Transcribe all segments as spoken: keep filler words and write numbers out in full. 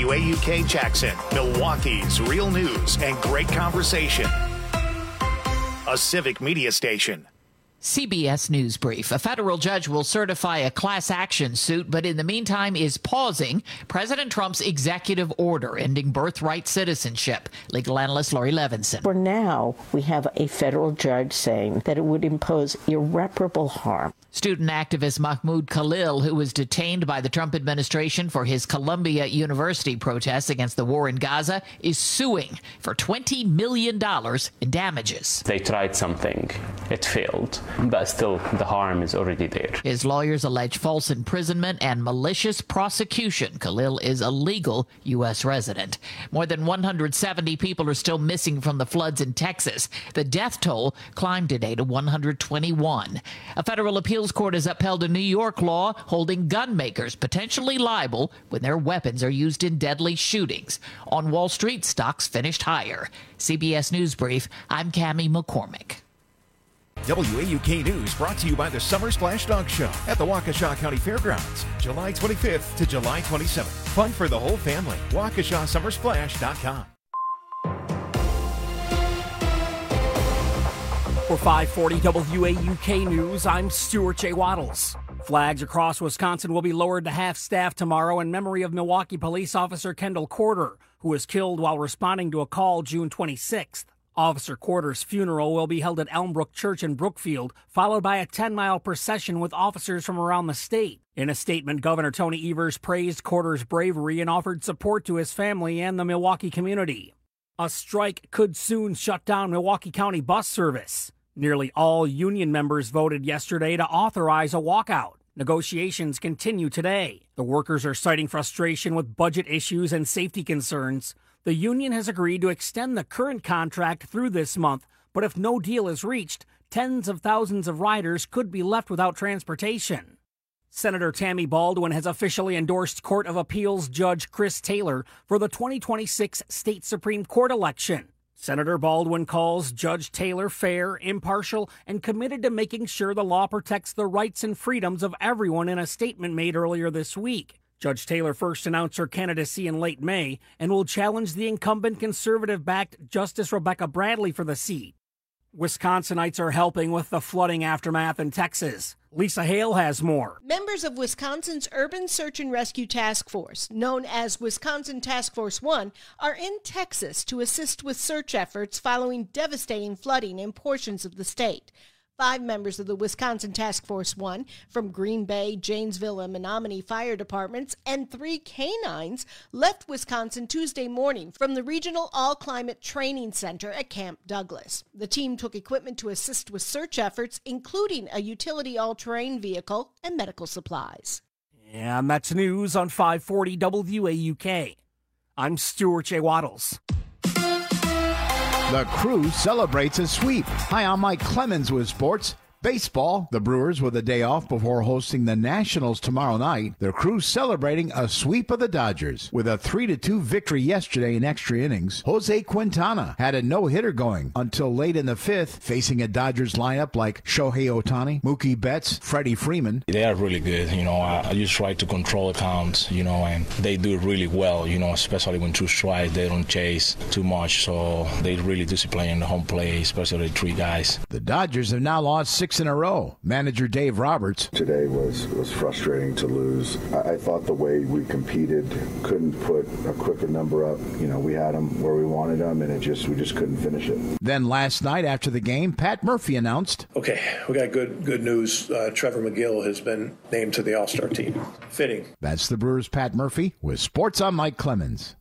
W A U K Jackson, Milwaukee's real news and great conversation. A Civic Media station. C B S News Brief. A federal judge will certify a class action suit, but in the meantime is pausing President Trump's executive order ending birthright citizenship. Legal analyst Lori Levinson. For now, we have a federal judge saying that it would impose irreparable harm. Student activist Mahmoud Khalil, who was detained by the Trump administration for his Columbia University protests against the war in Gaza, is suing for twenty million dollars in damages. They tried something. It failed. But still, the harm is already there. His lawyers allege false imprisonment and malicious prosecution. Khalil is a legal U S resident. More than one hundred seventy people are still missing from the floods in Texas. The death toll climbed today to one hundred twenty-one. A federal appeals court has upheld a New York law holding gun makers potentially liable when their weapons are used in deadly shootings. On Wall Street, stocks finished higher. C B S News Brief, I'm Cammie McCormick. W A U K News brought to you by the Summer Splash Dog Show at the Waukesha County Fairgrounds, July twenty-fifth to July twenty-seventh. Fun for the whole family. Waukesha Summer Splash dot com. For five forty W A U K News, I'm Stuart J. Waddles. Flags across Wisconsin will be lowered to half-staff tomorrow in memory of Milwaukee police officer Kendall Corder, who was killed while responding to a call June twenty-sixth. Officer Corder's funeral will be held at Elmbrook Church in Brookfield, followed by a ten-mile procession with officers from around the state. In a statement, Governor Tony Evers praised Corder's bravery and offered support to his family and the Milwaukee community. A strike could soon shut down Milwaukee County bus service. Nearly all union members voted yesterday to authorize a walkout. Negotiations continue today. The workers are citing frustration with budget issues and safety concerns. The union has agreed to extend the current contract through this month, but if no deal is reached, tens of thousands of riders could be left without transportation. Senator Tammy Baldwin has officially endorsed Court of Appeals Judge Chris Taylor for the twenty twenty-six State Supreme Court election. Senator Baldwin calls Judge Taylor fair, impartial, and committed to making sure the law protects the rights and freedoms of everyone in a statement made earlier this week. Judge Taylor first announced her candidacy in late May and will challenge the incumbent conservative-backed Justice Rebecca Bradley for the seat. Wisconsinites are helping with the flooding aftermath in Texas. Lisa Hale has more. Members of Wisconsin's Urban Search and Rescue Task Force, known as Wisconsin Task Force One, are in Texas to assist with search efforts following devastating flooding in portions of the state. Five members of the Wisconsin Task Force One from Green Bay, Janesville, and Menominee fire departments and three canines left Wisconsin Tuesday morning from the Regional All-Climate Training Center at Camp Douglas. The team took equipment to assist with search efforts, including a utility all-terrain vehicle and medical supplies. And that's news on five forty W A U K. I'm Stuart J. Waddles. The Crew celebrates a sweep. Hi, I'm Mike Clemens with sports. Baseball, the Brewers with a day off before hosting the Nationals tomorrow night. The Crew celebrating a sweep of the Dodgers. With a three to two victory yesterday in extra innings, Jose Quintana had a no-hitter going until late in the fifth, facing a Dodgers lineup like Shohei Ohtani, Mookie Betts, Freddie Freeman. They are really good. You know, I, I just try to control the counts, you know, and they do really well, you know, especially when two strikes, they don't chase too much, so they really discipline the home play, especially the three guys. The Dodgers have now lost six in a row. Manager Dave Roberts. Today was, was frustrating to lose. I, I thought the way we competed, couldn't put a quicker number up. You know, we had them where we wanted them, and it just we just couldn't finish it. Then last night after the game, Pat Murphy announced, okay, we got good good news. Uh, Trevor McGill has been named to the All-Star team. Fitting. That's the Brewers' Pat Murphy with Sports on Mike Clemens.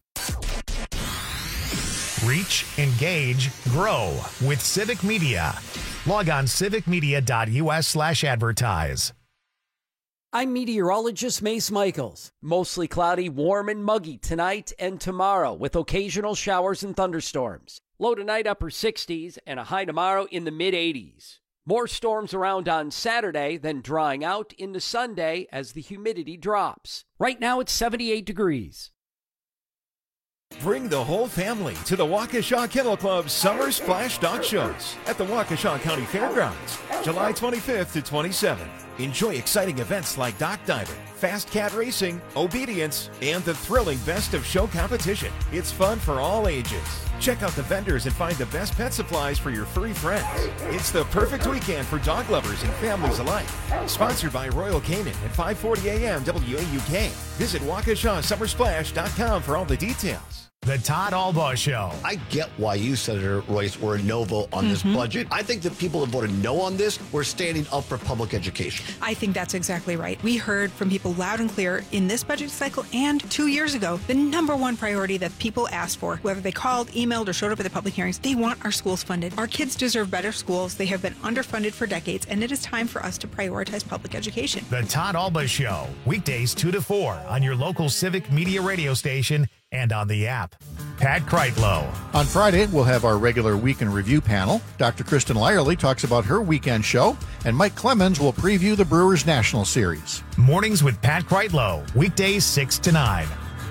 Reach, engage, grow with Civic Media. Log on civicmedia.us slash advertise. I'm meteorologist Mace Michaels. Mostly cloudy, warm, and muggy tonight and tomorrow with occasional showers and thunderstorms. Low tonight, upper sixties, and a high tomorrow in the mid-eighties. More storms around on Saturday, then drying out into Sunday as the humidity drops. Right now it's seventy-eight degrees. Bring the whole family to the Waukesha Kennel Club's Summer Splash Dog Shows at the Waukesha County Fairgrounds, July twenty-fifth to twenty-seventh. Enjoy exciting events like dock diving, fast cat racing, obedience, and the thrilling best of show competition. It's fun for all ages. Check out the vendors and find the best pet supplies for your furry friends. It's the perfect weekend for dog lovers and families alike. Sponsored by Royal Canin at five forty A M W A U K. Visit Waukesha Summer Splash dot com for all the details. The Todd Albaugh Show. I get why you, Senator Royce, were a no vote on mm-hmm. this budget. I think the people that voted no on this were standing up for public education. I think that's exactly right. We heard from people loud and clear in this budget cycle and two years ago, the number one priority that people asked for, whether they called, emailed, or showed up at the public hearings, they want our schools funded. Our kids deserve better schools. They have been underfunded for decades, and it is time for us to prioritize public education. The Todd Albaugh Show, weekdays two to four on your local Civic Media radio station and on the app. Pat Kreitlow. On Friday, we'll have our regular Week in Review panel. Doctor Kristen Lyerly talks about her weekend show, and Mike Clemens will preview the Brewers National Series. Mornings with Pat Kreitlow, weekdays six to nine.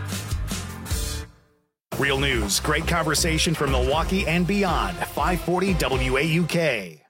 Real news, great conversation from Milwaukee and beyond. five forty W A U K.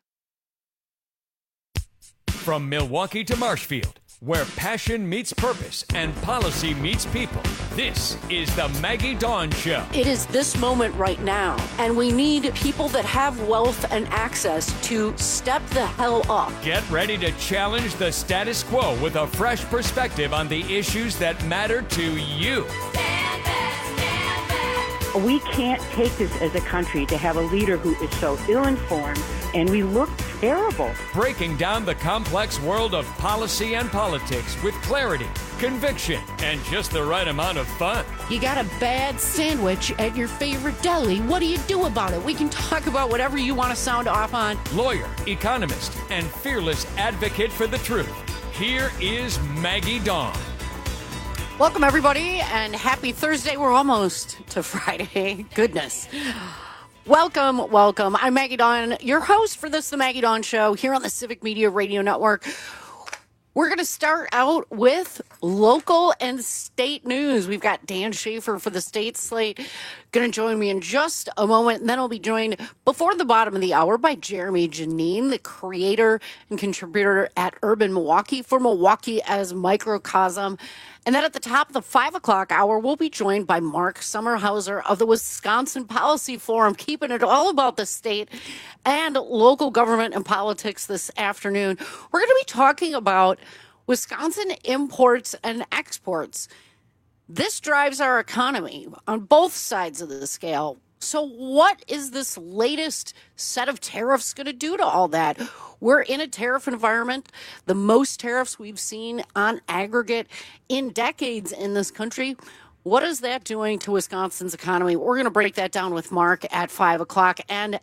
From Milwaukee to Marshfield, where passion meets purpose and policy meets people. This is the Maggie Dawn Show. It is this moment right now, and we need people that have wealth and access to step the hell up. Get ready to challenge the status quo with a fresh perspective on the issues that matter to you. Stand back, stand back. We can't take this as a country to have a leader who is so ill-informed, and we look terrible. Breaking down the complex world of policy and politics with clarity, conviction, and just the right amount of fun. You got a bad sandwich at your favorite deli. What do you do about it? We can talk about whatever you want to sound off on. Lawyer, economist, and fearless advocate for the truth. Here is Maggie Dawn. Welcome, everybody, and happy Thursday. We're almost to Friday. Goodness. Welcome, welcome. I'm Maggie Dawn, your host for this, The Maggie Dawn Show, here on the Civic Media Radio Network. We're going to start out with local and state news. We've got Dan Schaefer for the state slate going to join me in just a moment. And then I'll be joined before the bottom of the hour by Jeremy Janine, the creator and contributor at Urban Milwaukee for Milwaukee as Microcosm. And then at the top of the five o'clock hour, we'll be joined by Mark Sommerhauser of the Wisconsin Policy Forum, keeping it all about the state and local government and politics this afternoon. We're going to be talking about Wisconsin imports and exports. This drives our economy on both sides of the scale. So what is this latest set of tariffs going to do to all that? We're in a tariff environment, the most tariffs we've seen on aggregate in decades in this country. What is that doing to Wisconsin's economy? We're going to break that down with Mark at five o'clock. And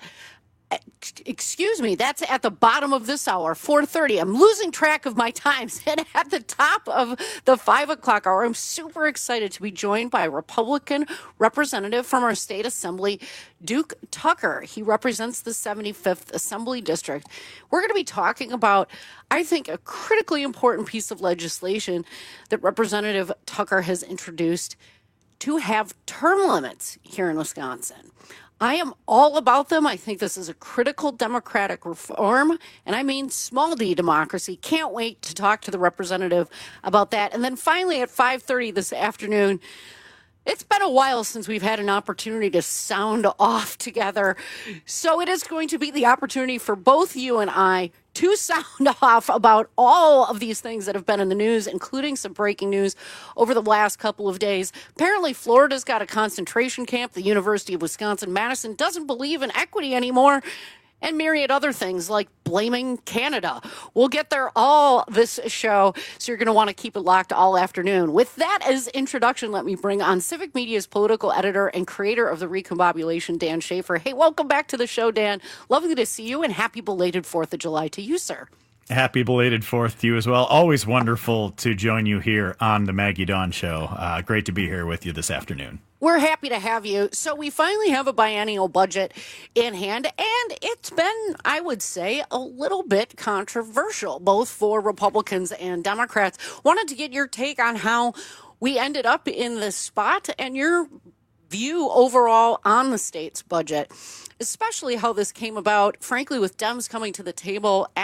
excuse me, that's at the bottom of this hour, four thirty. I'm losing track of my times. And at the top of the five o'clock hour, I'm super excited to be joined by a Republican representative from our state assembly, Duke Tucker. He represents the seventy-fifth Assembly District. We're going to be talking about, I think, a critically important piece of legislation that Representative Tucker has introduced to have term limits here in Wisconsin. I am all about them. I think this is a critical democratic reform, and I mean small d democracy. Can't wait to talk to the representative about that. And then finally at five thirty this afternoon, it's been a while since we've had an opportunity to sound off together. So it is going to be the opportunity for both you and I to sound off about all of these things that have been in the news, including some breaking news over the last couple of days. Apparently, Florida's got a concentration camp. The University of Wisconsin-Madison doesn't believe in equity anymore, and myriad other things like blaming Canada. We'll get there all this show, so you're going to want to keep it locked all afternoon. With that as introduction, let me bring on Civic Media's political editor and creator of the Recombobulation, Dan Schaefer. Hey, welcome back to the show, Dan. Lovely to see you, and happy belated fourth of July to you, sir. Happy belated fourth to you as well. Always wonderful to join you here on the Maggie Dawn Show. Uh, great to be here with you this afternoon. We're happy to have you. So we finally have a biennial budget in hand, and it's been, I would say, a little bit controversial, both for Republicans and Democrats. Wanted to get your take on how we ended up in this spot and your view overall on the state's budget, especially how this came about, frankly, with Dems coming to the table at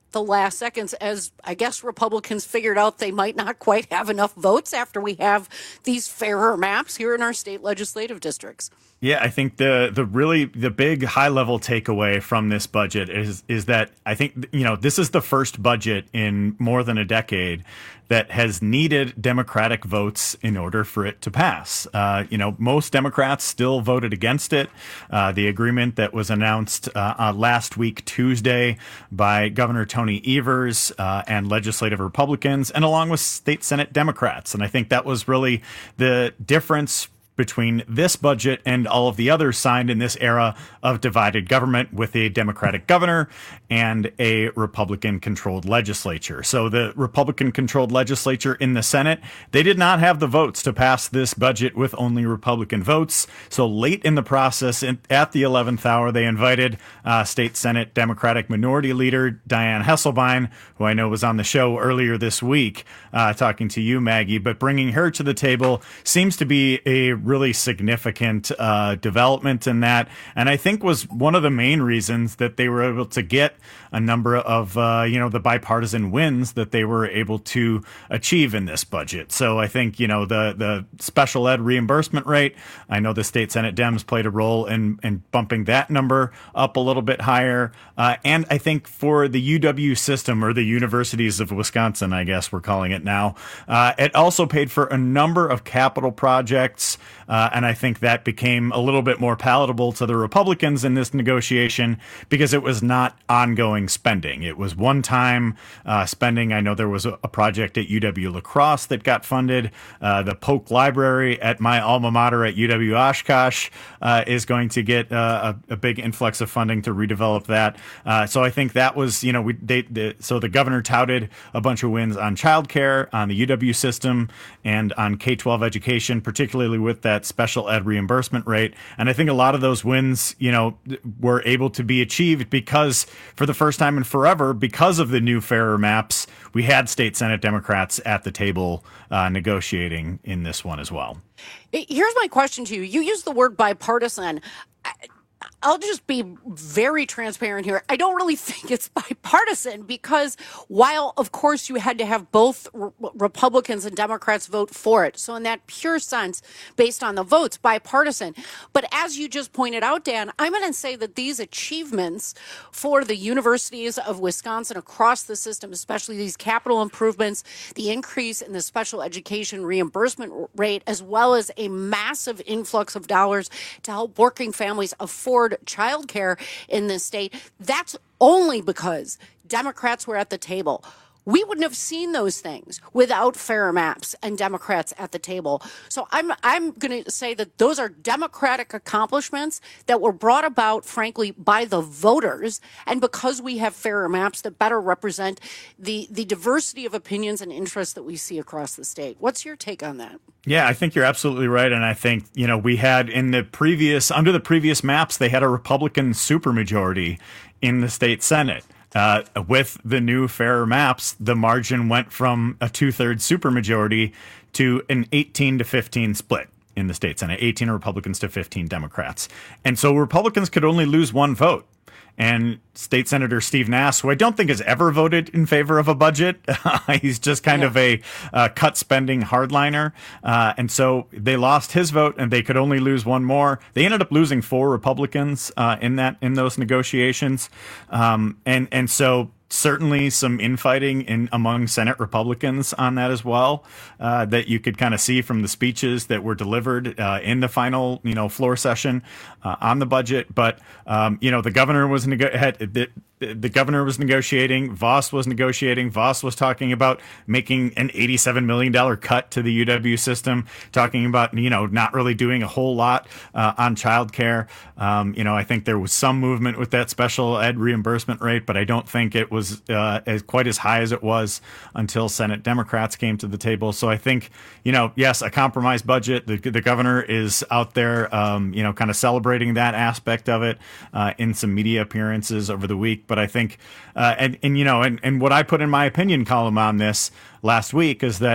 the last seconds, as I guess Republicans figured out they might not quite have enough votes after we have these fairer maps here in our state legislative districts. Yeah, I think the the really the big high level takeaway from this budget is is that I think, you know, this is the first budget in more than a decade that has needed Democratic votes in order for it to pass. Uh, you know, most Democrats still voted against it. Uh, the agreement that was announced uh, uh, last week, Tuesday, by Governor Tony Evers uh, and legislative Republicans, and along with state Senate Democrats. And I think that was really the difference between this budget and all of the others signed in this era of divided government with a Democratic governor and a Republican-controlled legislature. So the Republican-controlled legislature in the Senate, they did not have the votes to pass this budget with only Republican votes. So late in the process, at the eleventh hour, they invited uh, State Senate Democratic Minority Leader Dianne Hesselbein, who I know was on the show earlier this week, uh, talking to you, Maggie, but bringing her to the table seems to be a really significant uh, development in that, and I think was one of the main reasons that they were able to get a number of uh, you know the bipartisan wins that they were able to achieve in this budget. So I think, you know, the the special ed reimbursement rate, I know the state Senate Dems played a role in in bumping that number up a little bit higher, uh, and I think for the U W system, or the Universities of Wisconsin, I guess we're calling it now, uh, it also paid for a number of capital projects. Uh, and I think that became a little bit more palatable to the Republicans in this negotiation because it was not ongoing spending. It was one-time uh, spending. I know there was a, a project at U W La Crosse that got funded. Uh, the Polk Library at my alma mater at U W Oshkosh uh, is going to get uh, a, a big influx of funding to redevelop that. Uh, so I think that was, you know, we they, the, so the governor touted a bunch of wins on childcare, on the U W system, and on K twelve education, particularly with that special ed reimbursement rate. And I think a lot of those wins, you know, were able to be achieved because for the first time in forever, because of the new fairer maps, we had state Senate Democrats at the table uh, negotiating in this one as well. Here's my question to you. You used the word bipartisan. I- I'll just be very transparent here. I don't really think it's bipartisan because while, of course, you had to have both re- Republicans and Democrats vote for it. So in that pure sense, based on the votes, bipartisan. But as you just pointed out, Dan, I'm going to say that these achievements for the universities of Wisconsin across the system, especially these capital improvements, the increase in the special education reimbursement rate, as well as a massive influx of dollars to help working families afford childcare in this state, that's only because Democrats were at the table. We wouldn't have seen those things without fairer maps and Democrats at the table. So I'm I'm going to say that those are Democratic accomplishments that were brought about, frankly, by the voters, and because we have fairer maps that better represent the the diversity of opinions and interests that we see across the state. What's your take on that? Yeah, I think you're absolutely right. And I think, you know, we had in the previous, under the previous maps, they had a Republican supermajority in the state Senate. Uh, with the new fairer maps, the margin went from a two-thirds supermajority to an eighteen to fifteen split in the state Senate, eighteen Republicans to fifteen Democrats. And so Republicans could only lose one vote. And State Senator Steve Nass, who I don't think has ever voted in favor of a budget, he's just kind yeah. of a uh, cut spending hardliner. Uh, and so they lost his vote, and they could only lose one more. They ended up losing four Republicans uh, in that in those negotiations. Um, and and so certainly some infighting in among Senate Republicans on that as well, uh, that you could kind of see from the speeches that were delivered uh, in the final, you know, floor session uh, on the budget. But, um, you know, the governor was neg- had, the, the governor was negotiating. Vos was negotiating. Vos was talking about making an eighty-seven million dollars cut to the U W system, talking about, you know, not really doing a whole lot uh, on childcare. Um, you know, I think there was some movement with that special ed reimbursement rate, but I don't think it was uh, as quite as high as it was until Senate Democrats came to the table. So I think, you know, yes, a compromise budget. The, the governor is out there, um, you know, kind of celebrating that aspect of it uh, in some media appearances over the week. But I think, uh, and, and, you know, and, and what I put in my opinion column on this last week is that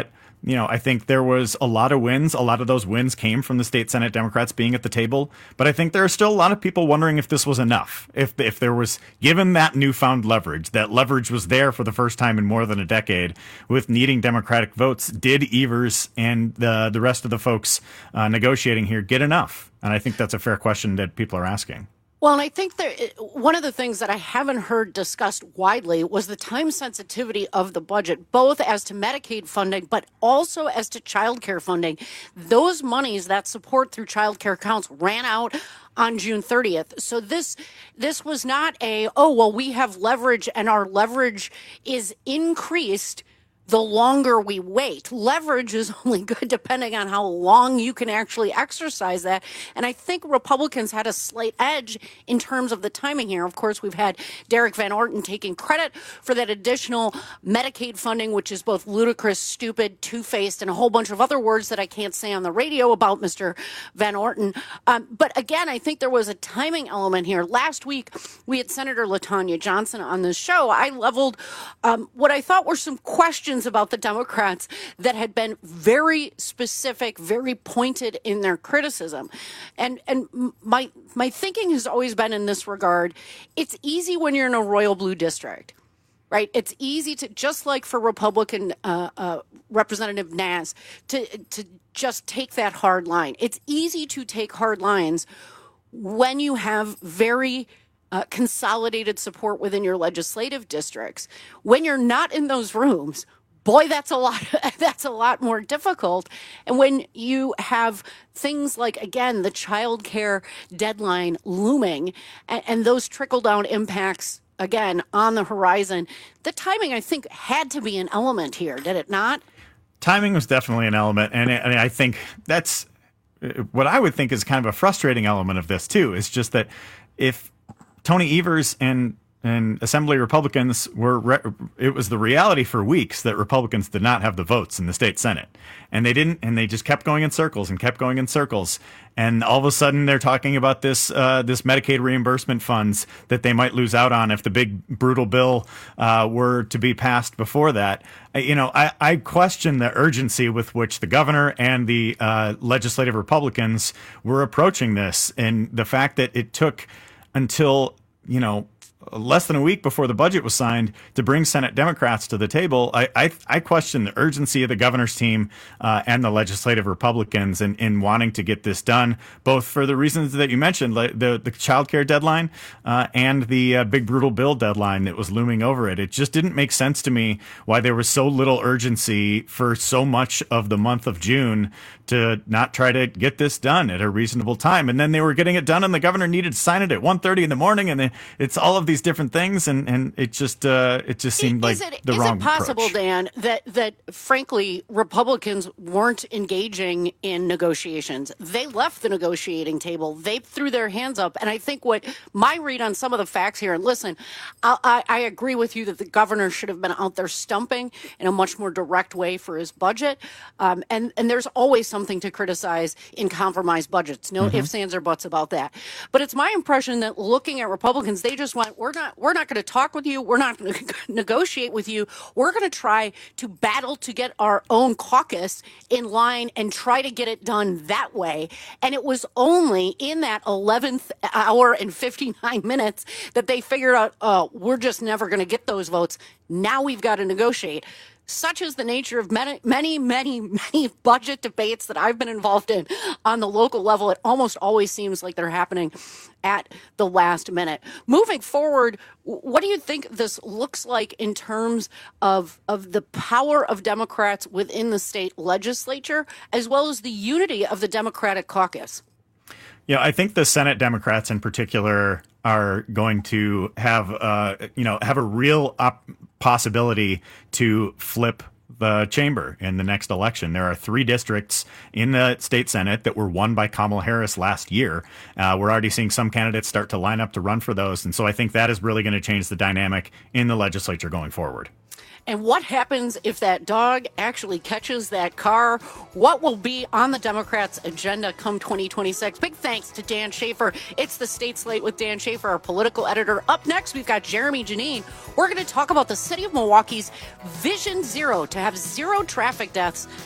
You know, I think there was a lot of wins. A lot of those wins came from the state Senate Democrats being at the table. But I think there are still a lot of people wondering if this was enough. If if there was, given that newfound leverage, that leverage was there for the first time in more than a decade with needing Democratic votes, did Evers and the, the rest of the folks uh, negotiating here get enough? And I think that's a fair question that people are asking. Well, and I think there, one of the things that I haven't heard discussed widely was the time sensitivity of the budget, both as to Medicaid funding, but also as to child care funding. Those monies that support through child care accounts ran out on June thirtieth. So this this was not a, oh, well, we have leverage and our leverage is increased the longer we wait. Leverage is only good depending on how long you can actually exercise that. And I think Republicans had a slight edge in terms of the timing here. Of course, we've had Derek Van Orton taking credit for that additional Medicaid funding, which is both ludicrous, stupid, two-faced, and a whole bunch of other words that I can't say on the radio about Mister Van Orton. Um, but again, I think there was a timing element here. Last week, we had Senator LaTanya Johnson on this show. I leveled um, what I thought were some questions about the Democrats that had been very specific, very pointed in their criticism. And and my my thinking has always been in this regard, it's easy when you're in a royal blue district, right? It's easy to, just like for Republican uh, uh, Representative Naz, to, to just take that hard line. It's easy to take hard lines when you have very uh, consolidated support within your legislative districts. When you're not in those rooms, boy, that's a lot, that's a lot more difficult. And when you have things like, again, the child care deadline looming and, and those trickle down impacts, again, on the horizon, the timing, I think, had to be an element here, did it not? Timing was definitely an element. And, and I think that's what I would think is kind of a frustrating element of this, too, is just that if Tony Evers and And Assembly Republicans were, re- it was the reality for weeks that Republicans did not have the votes in the state Senate. And they didn't, and they just kept going in circles and kept going in circles. And all of a sudden they're talking about this, uh, this Medicaid reimbursement funds that they might lose out on if the big brutal bill, uh, were to be passed before that. Uh, you know, I, I question the urgency with which the governor and the, uh, legislative Republicans were approaching this. And the fact that it took until, you know, less than a week before the budget was signed to bring Senate Democrats to the table, I I, I question the urgency of the governor's team uh, and the legislative Republicans in, in wanting to get this done, both for the reasons that you mentioned, like the, the child care deadline uh, and the uh, big brutal bill deadline that was looming over it. It just didn't make sense to me why there was so little urgency for so much of the month of June to not try to get this done at a reasonable time. And then they were getting it done and the governor needed to sign it at one thirty in the morning. And then it's all of these different things. And, and it just uh, it just seemed is like it, the is wrong it possible, approach. Dan, that, that frankly, Republicans weren't engaging in negotiations? They left the negotiating table. They threw their hands up. And I think what my read on some of the facts here, and listen, I, I, I agree with you that the governor should have been out there stumping in a much more direct way for his budget. Um, and, and there's always something to criticize in compromised budgets. No mm-hmm. ifs, ands, or buts about that. But it's my impression that looking at Republicans, they just went, we're not, we're not going to talk with you. We're not going to negotiate with you. We're going to try to battle to get our own caucus in line and try to get it done that way. And it was only in that eleventh hour and fifty-nine minutes that they figured out, oh, we're just never going to get those votes. Now we've got to negotiate. Such is the nature of many, many, many, many budget debates that I've been involved in on the local level. It almost always seems like they're happening at the last minute. Moving forward, what do you think this looks like in terms of, of the power of Democrats within the state legislature, as well as the unity of the Democratic caucus? Yeah, I think the Senate Democrats in particular are going to have, uh, you know, have a real op- possibility to flip the chamber in the next election. There are three districts in the state Senate that were won by Kamala Harris last year. Uh, we're already seeing some candidates start to line up to run for those. And so I think that is really going to change the dynamic in the legislature going forward. And what happens if that dog actually catches that car? What will be on the Democrats' agenda come twenty twenty-six? Big thanks to Dan Schaefer. It's the State Slate with Dan Schaefer, our political editor. Up next, we've got Jeremy Janine. We're going to talk about the city of Milwaukee's Vision Zero to have zero traffic deaths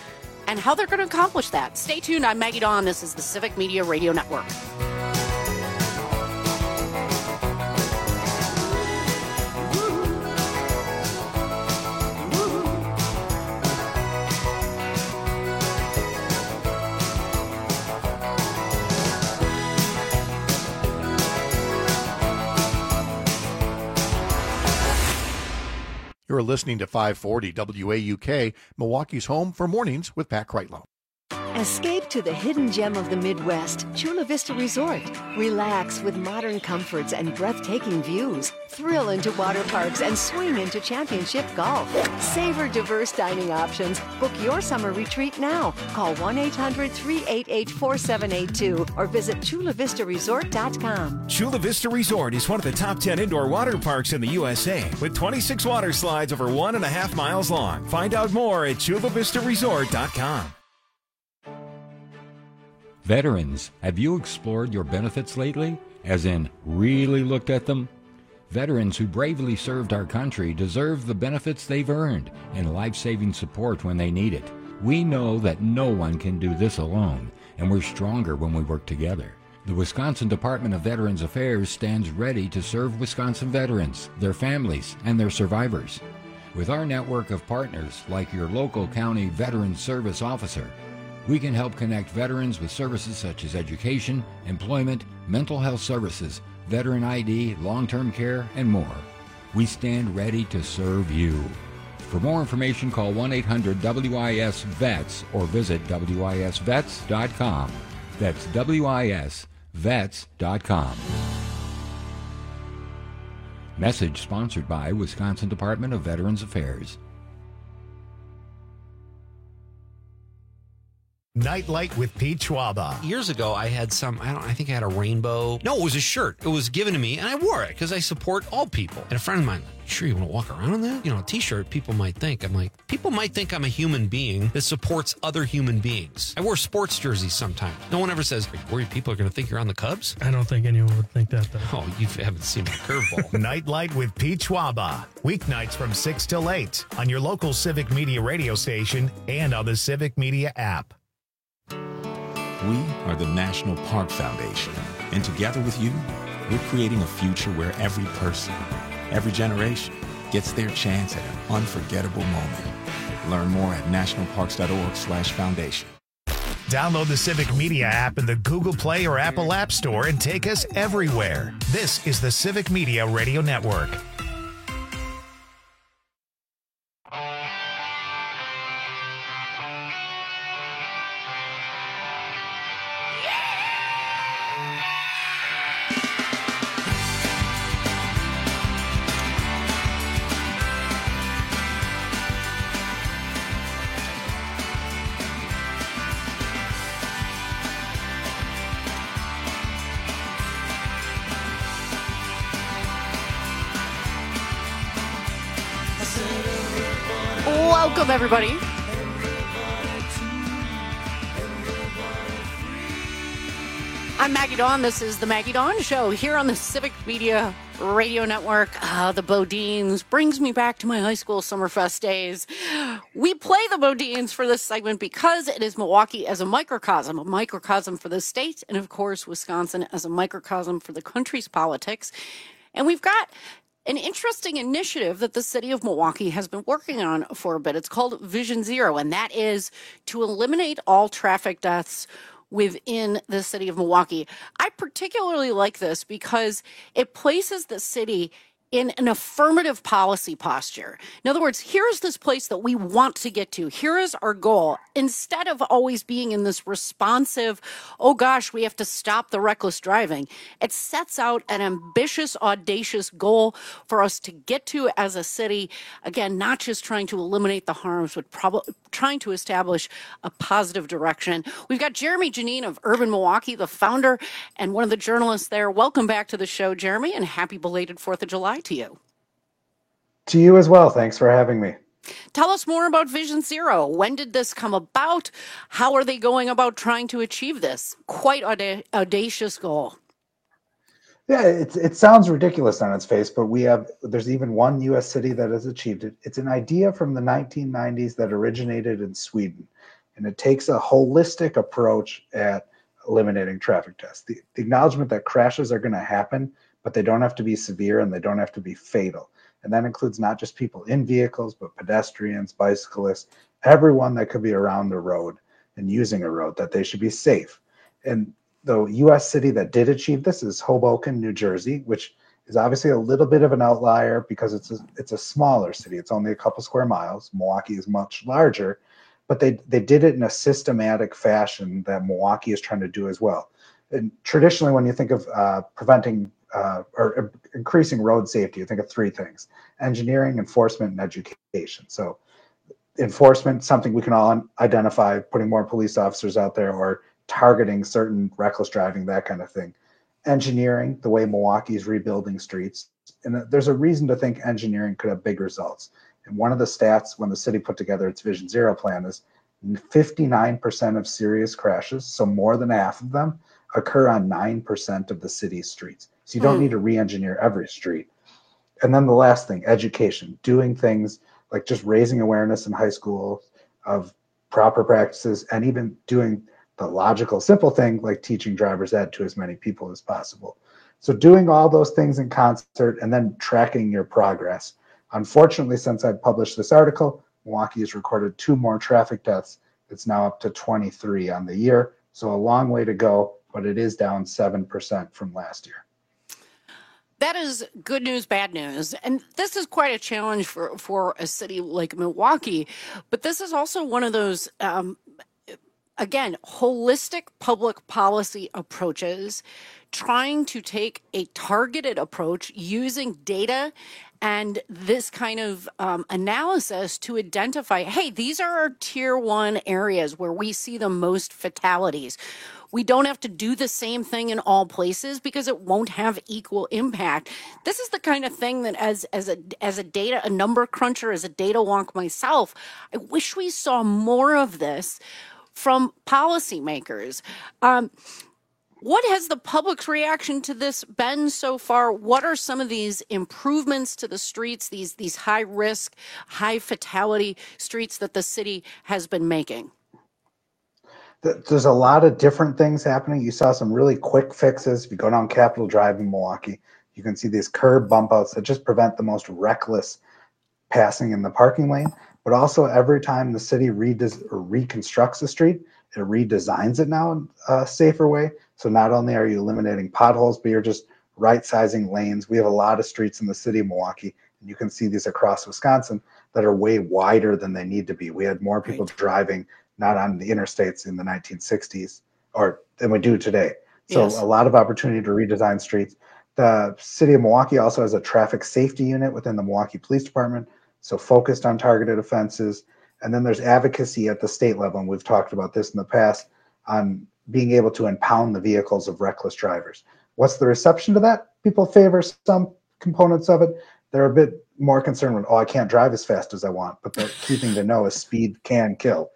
and how they're going to accomplish that. Stay tuned. I'm Maggie Dawn. This is the Civic Media Radio Network. You're listening to five forty W A U K, Milwaukee's home for mornings with Pat Kreitlow. Escape to the hidden gem of the Midwest, Chula Vista Resort. Relax with modern comforts and breathtaking views. Thrill into water parks and swing into championship golf. Savor diverse dining options. Book your summer retreat now. Call one eight hundred, three eight eight, four seven eight two or visit chula vista resort dot com. Chula Vista Resort is one of the top ten indoor water parks in the U S A with twenty-six water slides over one and a half miles long. Find out more at chula vista resort dot com. Veterans, have you explored your benefits lately? As in, really looked at them? Veterans who bravely served our country deserve the benefits they've earned and life-saving support when they need it. We know that no one can do this alone, and we're stronger when we work together. The Wisconsin Department of Veterans Affairs stands ready to serve Wisconsin veterans, their families, and their survivors. With our network of partners, like your local county Veterans Service Officer, we can help connect veterans with services such as education, employment, mental health services, veteran I D, long-term care, and more. We stand ready to serve you. For more information, call one eight hundred W I S vets or visit W I S vets dot com. That's W I S vets dot com. Message sponsored by Wisconsin Department of Veterans Affairs. Nightlight with Pete Schwaba. Years ago, I had some, I don't, I think I had a rainbow. No, it was a shirt. It was given to me, and I wore it because I support all people. And a friend of mine, sure you want to walk around in that? You know, a t-shirt, people might think. I'm like, people might think I'm a human being that supports other human beings. I wear sports jerseys sometimes. No one ever says, are you worried people are going to think you're on the Cubs? I don't think anyone would think that, though. Oh, you haven't seen my curveball. Nightlight with Pete Schwaba. Weeknights from six till eight on your local Civic Media radio station and on the Civic Media app. We are the National Park Foundation, and together with you, we're creating a future where every person, every generation, gets their chance at an unforgettable moment. Learn more at national parks dot org slash foundation. Download the Civic Media app in the Google Play or Apple App Store and take us everywhere. This is the Civic Media Radio Network. Welcome, everybody. I'm Maggie Dawn. This is the Maggie Dawn Show here on the Civic Media Radio Network. Uh, the Bodines brings me back to my high school Summerfest days. We play the Bodines for this segment because it is Milwaukee as a microcosm, a microcosm for the state, and of course, Wisconsin as a microcosm for the country's politics. And we've got an interesting initiative that the city of Milwaukee has been working on for a bit. It's called Vision Zero, and that is to eliminate all traffic deaths within the city of Milwaukee. I particularly like this because it places the city in an affirmative policy posture. In other words, here's this place that we want to get to. Here is our goal. Instead of always being in this responsive, oh gosh, we have to stop the reckless driving, it sets out an ambitious, audacious goal for us to get to as a city. Again, not just trying to eliminate the harms, but probably trying to establish a positive direction. We've got Jeremy Janine of Urban Milwaukee, the founder and one of the journalists there. Welcome back to the show, Jeremy, and happy belated fourth of July to you. To you as well. Thanks for having me. Tell us more about Vision Zero. When did this come about? How are they going about trying to achieve this quite auda- audacious goal? Yeah, it, it sounds ridiculous on its face, but we have, there's even one U S city that has achieved it. It's an idea from the nineteen nineties that originated in Sweden. And it takes a holistic approach at eliminating traffic deaths. The, the acknowledgement that crashes are going to happen, but they don't have to be severe and they don't have to be fatal. And that includes not just people in vehicles, but pedestrians, bicyclists, everyone that could be around the road and using a road, that they should be safe. And the U S city that did achieve this is Hoboken, New Jersey, which is obviously a little bit of an outlier because it's a, it's a smaller city. It's only a couple square miles. Milwaukee is much larger, but they, they did it in a systematic fashion that Milwaukee is trying to do as well. And traditionally, when you think of uh, preventing uh, or increasing road safety, you think of three things: engineering, enforcement, and education. So enforcement, something we can all identify, putting more police officers out there or targeting certain reckless driving, that kind of thing. Engineering, the way Milwaukee is rebuilding streets. And there's a reason to think engineering could have big results. And one of the stats when the city put together its Vision Zero plan is fifty-nine percent of serious crashes, so more than half of them, occur on nine percent of the city's streets. So you don't mm. need to re-engineer every street. And then the last thing, education, doing things like just raising awareness in high school of proper practices, and even doing the logical, simple thing like teaching driver's ed to as many people as possible. So doing all those things in concert and then tracking your progress. Unfortunately, since I published this article, Milwaukee has recorded two more traffic deaths. It's now up to twenty-three on the year. So a long way to go, but it is down seven percent from last year. That is good news, bad news. And this is quite a challenge for, for a city like Milwaukee. But this is also one of those, um, again, holistic public policy approaches, trying to take a targeted approach using data and this kind of um, analysis to identify, hey, these are our tier one areas where we see the most fatalities. We don't have to do the same thing in all places because it won't have equal impact. This is the kind of thing that as as a as a data, a number cruncher, as a data wonk myself, I wish we saw more of this from policymakers. Um, what has the public's reaction to this been so far? What are some of these improvements to the streets, these these high risk, high fatality streets that the city has been making? There's a lot of different things happening. You saw some really quick fixes. If you go down Capitol Drive in Milwaukee, you can see these curb bump outs that just prevent the most reckless passing in the parking lane. But also every time the city redes- or reconstructs a street, it redesigns it now in a safer way. So not only are you eliminating potholes, but you're just right-sizing lanes. We have a lot of streets in the city of Milwaukee, and you can see these across Wisconsin that are way wider than they need to be. We had more people right. driving not on the interstates in the nineteen sixties or than we do today. So yes. a lot of opportunity to redesign streets. The city of Milwaukee also has a traffic safety unit within the Milwaukee Police Department, so focused on targeted offenses. And then there's advocacy at the state level, and we've talked about this in the past, on being able to impound the vehicles of reckless drivers. What's the reception to that? People favor some components of it. They're a bit more concerned with, oh, I can't drive as fast as I want. But the key thing to know is speed can kill.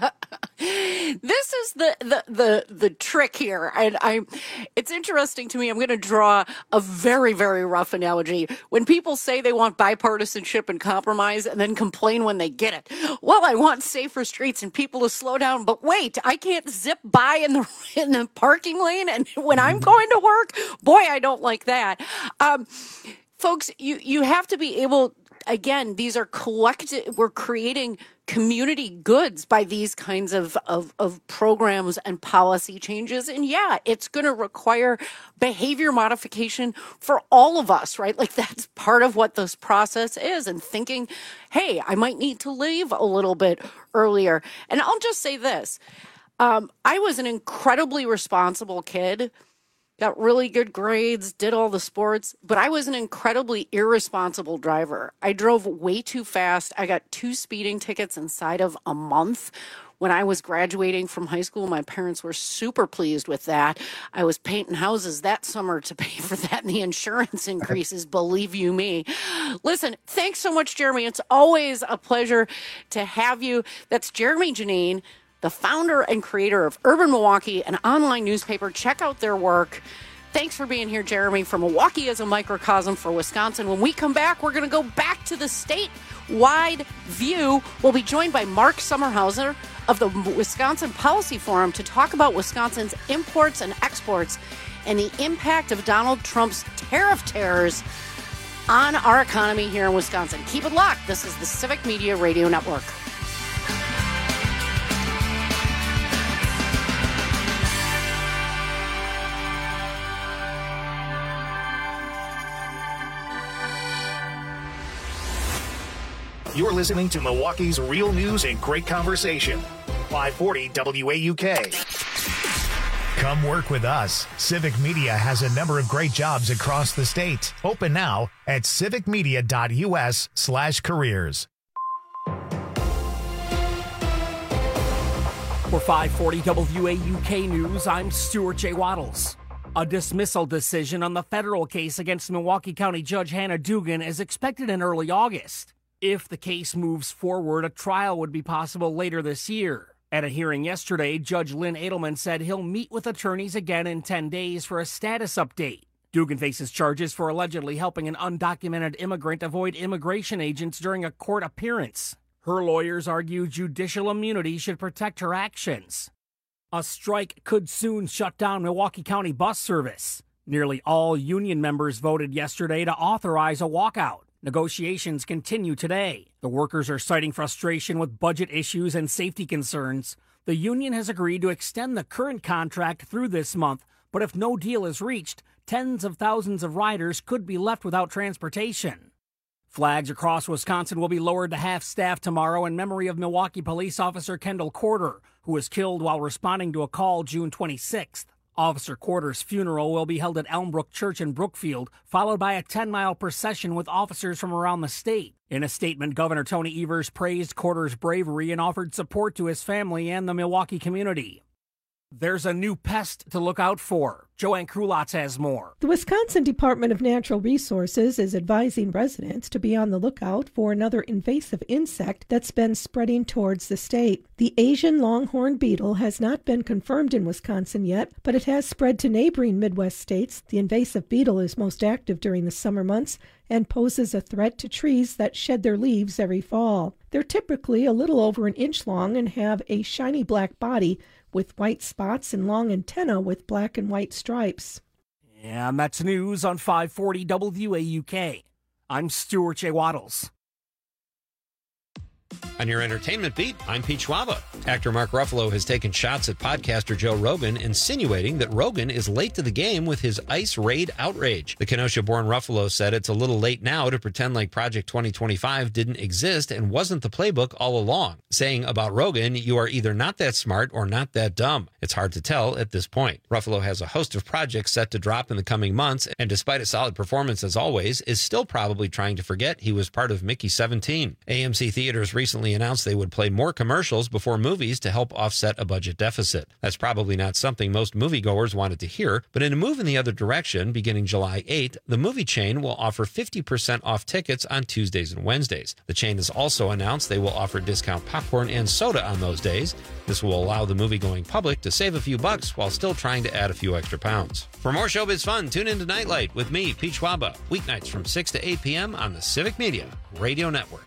This is the, the the the trick here, and I it's interesting to me. I'm going to draw a very very rough analogy. When people say they want bipartisanship and compromise and then complain when they get it, well, I want safer streets and people to slow down, but wait, I can't zip by in the in the parking lane, and when I'm going to work, boy, I don't like that. Um, folks, you you have to be able. Again, these are collective. We're creating community goods by these kinds of, of, of programs and policy changes. And yeah, it's going to require behavior modification for all of us, right? Like that's part of what this process is. And thinking, hey, I might need to leave a little bit earlier. And I'll just say this. Um, I was an incredibly responsible kid. Got really good grades, did all the sports, but I was an incredibly irresponsible driver. I drove way too fast. I got two speeding tickets inside of a month. When I was graduating from high school, my parents were super pleased with that. I was painting houses that summer to pay for that and the insurance increases, believe you me. Listen, thanks so much, Jeremy. It's always a pleasure to have you. That's Jeremy Janine, the founder and creator of Urban Milwaukee, an online newspaper. Check out their work. Thanks for being here, Jeremy, from Milwaukee as a microcosm for Wisconsin. When we come back, we're going to go back to the statewide view. We'll be joined by Mark Sommerhauser of the Wisconsin Policy Forum to talk about Wisconsin's imports and exports and the impact of Donald Trump's tariff terrors on our economy here in Wisconsin. Keep it locked. This is the Civic Media Radio Network. You're listening to Milwaukee's real news and great conversation. five forty W A U K. Come work with us. Civic Media has a number of great jobs across the state. Open now at civicmedia.us slash careers. For five forty W A U K News, I'm Stuart J. Waddles. A dismissal decision on the federal case against Milwaukee County Judge Hannah Dugan is expected in early August. If the case moves forward, a trial would be possible later this year. At a hearing yesterday, Judge Lynn Edelman said he'll meet with attorneys again in ten days for a status update. Dugan faces charges for allegedly helping an undocumented immigrant avoid immigration agents during a court appearance. Her lawyers argue judicial immunity should protect her actions. A strike could soon shut down Milwaukee County bus service. Nearly all union members voted yesterday to authorize a walkout. Negotiations continue today. The workers are citing frustration with budget issues and safety concerns. The union has agreed to extend the current contract through this month, but if no deal is reached, tens of thousands of riders could be left without transportation. Flags across Wisconsin will be lowered to half-staff tomorrow in memory of Milwaukee police officer Kendall Corder, who was killed while responding to a call June twenty-sixth. Officer Corder's funeral will be held at Elmbrook Church in Brookfield, followed by a ten-mile procession with officers from around the state. In a statement, Governor Tony Evers praised Corder's bravery and offered support to his family and the Milwaukee community. There's a new pest to look out for. Joanne Krulotz has more. The Wisconsin Department of Natural Resources is advising residents to be on the lookout for another invasive insect that's been spreading towards the state. The Asian longhorn beetle has not been confirmed in Wisconsin yet, but it has spread to neighboring Midwest states. The invasive beetle is most active during the summer months and poses a threat to trees that shed their leaves every fall. They're typically a little over an inch long and have a shiny black body with white spots and long antennae with black and white stripes. And that's news on five forty W A U K. I'm Stuart J. Waddles. On your entertainment beat, I'm Pete Schwaba. Actor Mark Ruffalo has taken shots at podcaster Joe Rogan, insinuating that Rogan is late to the game with his ICE raid outrage. The Kenosha-born Ruffalo said it's a little late now to pretend like Project twenty twenty-five didn't exist and wasn't the playbook all along, saying about Rogan, you are either not that smart or not that dumb. It's hard to tell at this point. Ruffalo has a host of projects set to drop in the coming months, and despite a solid performance as always, is still probably trying to forget he was part of Mickey seventeen. A M C Theaters recently announced they would play more commercials before movies to help offset a budget deficit. That's probably not something most moviegoers wanted to hear, but in a move in the other direction, beginning July eighth, the movie chain will offer fifty percent off tickets on Tuesdays and Wednesdays. The chain has also announced they will offer discount popcorn and soda on those days. This will allow the movie-going public to save a few bucks while still trying to add a few extra pounds. For more showbiz fun, tune into Nightlight with me, Pete Schwaba, weeknights from six to eight p.m. on the Civic Media Radio Network.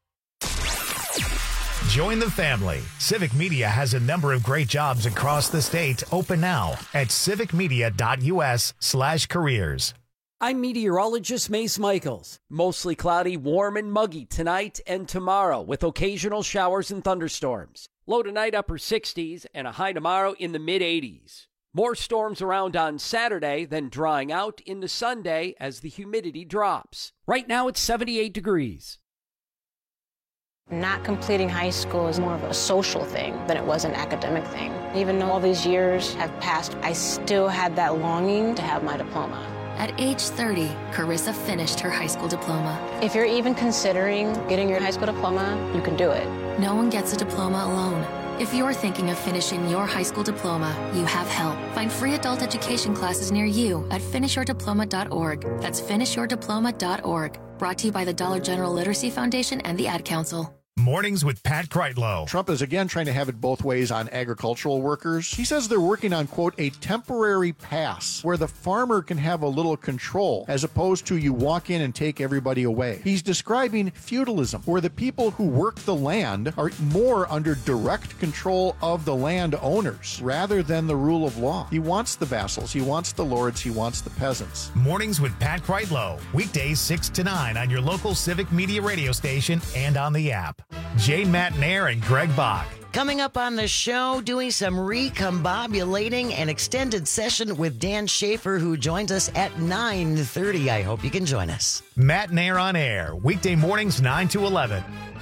Join the family. Civic Media has a number of great jobs across the state. Open now at civicmedia.us slash careers. I'm meteorologist Mace Michaels. Mostly cloudy, warm and muggy tonight and tomorrow with occasional showers and thunderstorms. Low tonight upper sixties and a high tomorrow in the mid eighties. More storms around on Saturday, then drying out into Sunday as the humidity drops. Right now it's seventy-eight degrees. Not completing high school is more of a social thing than it was an academic thing. Even though all these years have passed, I still had that longing to have my diploma. At age thirty, Carissa finished her high school diploma. If you're even considering getting your high school diploma, you can do it. No one gets a diploma alone. If you're thinking of finishing your high school diploma, you have help. Find free adult education classes near you at finish your diploma dot org. That's finish your diploma dot org. Brought to you by the Dollar General Literacy Foundation and the Ad Council. Mornings with Pat Kreitlow. Trump is again trying to have it both ways on agricultural workers. He says they're working on, quote, a temporary pass where the farmer can have a little control as opposed to you walk in and take everybody away. He's describing feudalism, where the people who work the land are more under direct control of the landowners rather than the rule of law. He wants the vassals, he wants the lords, he wants the peasants. Mornings with Pat Kreitlow. Weekdays six to nine on your local Civic Media radio station and on the app. Jay Matnair and Greg Bach. Coming up on the show, doing some recombobulating, an extended session with Dan Schaefer, who joins us at nine thirty. I hope you can join us. Matnair on air, weekday mornings nine to eleven.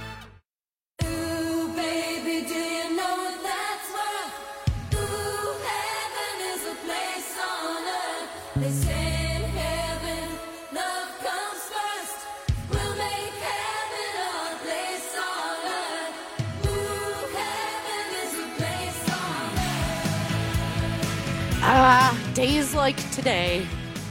Ooh, baby, do you know that's what? Ooh, heaven is a place on earth. They say in heaven, love comes first. We'll make heaven our place on earth. Ooh, heaven is a place on earth. Ah, days like today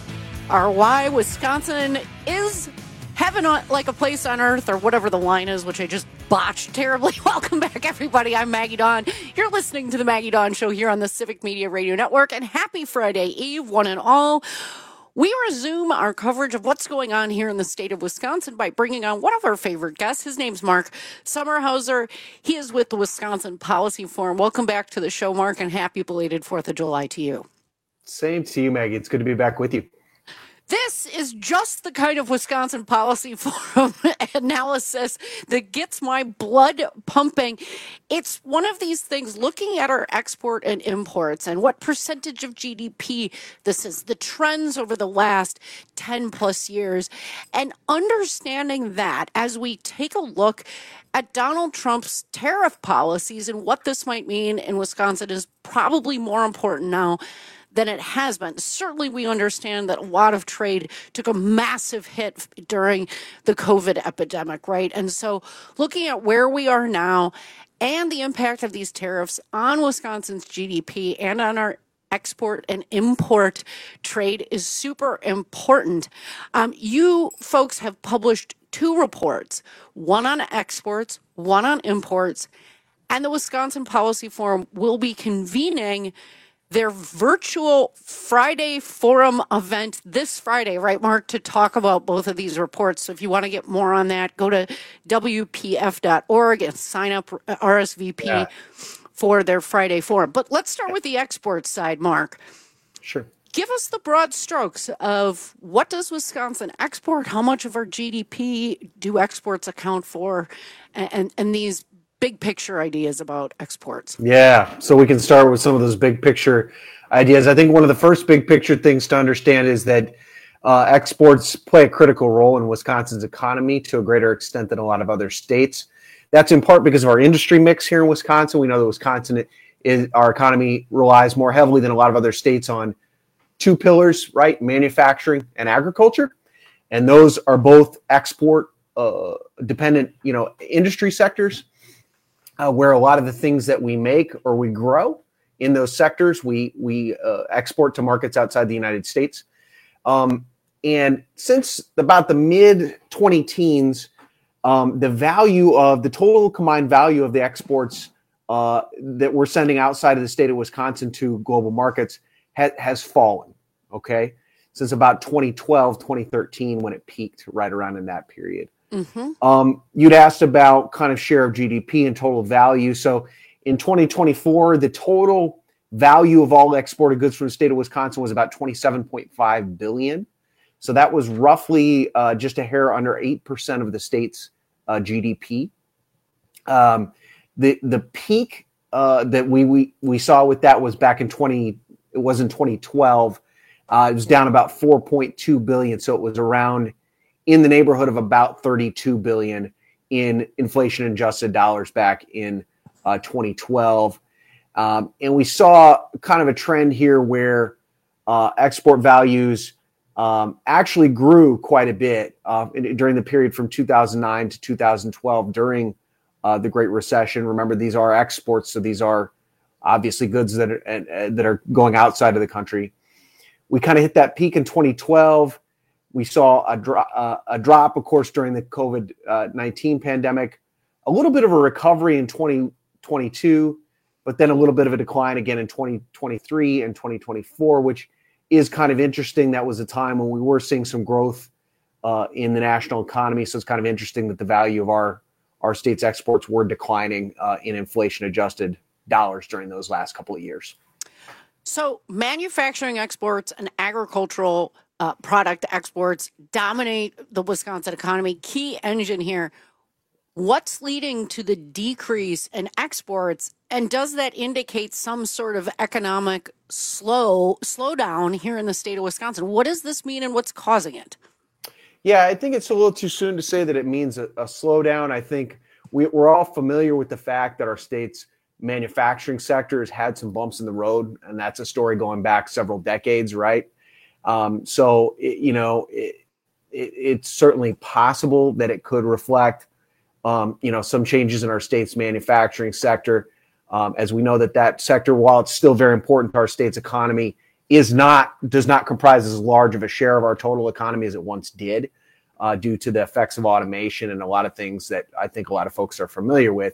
are why Wisconsin is heaven on, like a place on earth, or whatever the line is, which I just botched terribly. Welcome back, everybody. I'm Maggie Dawn. You're listening to the Maggie Dawn Show here on the Civic Media Radio Network, and happy Friday Eve, one and all. We resume our coverage of what's going on here in the state of Wisconsin by bringing on one of our favorite guests. His name's Mark Sommerhauser. He is with the Wisconsin Policy Forum. Welcome back to the show, Mark, and happy belated fourth of July to you. Same to you, Maggie. It's good to be back with you. This is just the kind of Wisconsin Policy Forum analysis that gets my blood pumping. It's one of these things, looking at our export and imports and what percentage of G D P this is, the trends over the last ten plus years, and understanding that as we take a look at Donald Trump's tariff policies and what this might mean in Wisconsin is probably more important now than it has been. Certainly, we understand that a lot of trade took a massive hit during the COVID epidemic, right? And so looking at where we are now and the impact of these tariffs on Wisconsin's G D P and on our export and import trade is super important. Um, you folks have published two reports, one on exports, one on imports, and the Wisconsin Policy Forum will be convening their virtual Friday Forum event this Friday, right, Mark, to talk about both of these reports. So if you want to get more on that, go to W P F dot org and sign up, R S V P, yeah, for their Friday Forum. But let's start with the export side, Mark. Sure. Give us the broad strokes of what does Wisconsin export, how much of our G D P do exports account for, and, and, and these big picture ideas about exports. Yeah, so we can start with some of those big picture ideas. I think one of the first big picture things to understand is that uh, exports play a critical role in Wisconsin's economy to a greater extent than a lot of other states. That's in part because of our industry mix here in Wisconsin. We know that Wisconsin is, our economy relies more heavily than a lot of other states on two pillars, right? Manufacturing and agriculture. And those are both export uh, dependent, you know, industry sectors. Uh, where a lot of the things that we make or we grow in those sectors, we we uh, export to markets outside the United States. Um, and since about the mid twenty teens, um, the value of the total combined value of the exports uh, that we're sending outside of the state of Wisconsin to global markets ha- has fallen, okay? Since about twenty twelve, twenty thirteen, when it peaked right around in that period. Mm-hmm. Um, you'd asked about kind of share of G D P and total value. So in twenty twenty-four, the total value of all exported goods from the state of Wisconsin was about twenty-seven point five billion dollars. So that was roughly uh, just a hair under eight percent of the state's uh, G D P. Um, the the peak uh, that we, we we saw with that was back in twenty. It was in twenty twelve. Uh, it was down about four point two billion dollars. So it was around in the neighborhood of about thirty-two billion dollars in inflation adjusted dollars back in uh, twenty twelve. Um, and we saw kind of a trend here where uh, export values um, actually grew quite a bit uh, in, during the period from two thousand nine to two thousand twelve during uh, the Great Recession. Remember, these are exports, so these are obviously goods that are, uh, that are going outside of the country. We kind of hit that peak in twenty twelve. We saw a, dro- uh, a drop, of course, during the COVID nineteen pandemic. a little bit of a recovery in twenty twenty-two, but then a little bit of a decline again in twenty twenty-three and twenty twenty-four, which is kind of interesting. That was a time when we were seeing some growth uh, in the national economy. So it's kind of interesting that the value of our, our state's exports were declining uh, in inflation adjusted dollars during those last couple of years. So manufacturing exports and agricultural uh, product exports dominate the Wisconsin economy. Key engine here. What's leading to the decrease in exports, and does that indicate some sort of economic slow slowdown here in the state of Wisconsin? What does this mean, and what's causing it? Yeah, I think it's a little too soon to say that it means a, a slowdown. I think we, we're all familiar with the fact that our state's manufacturing sector has had some bumps in the road, and that's a story going back several decades, right? Um, so, it, you know, it, it, it's certainly possible that it could reflect Um, you know, some changes in our state's manufacturing sector. Um, as we know that that sector, while it's still very important to our state's economy, is not, does not comprise as large of a share of our total economy as it once did uh, due to the effects of automation and a lot of things that I think a lot of folks are familiar with.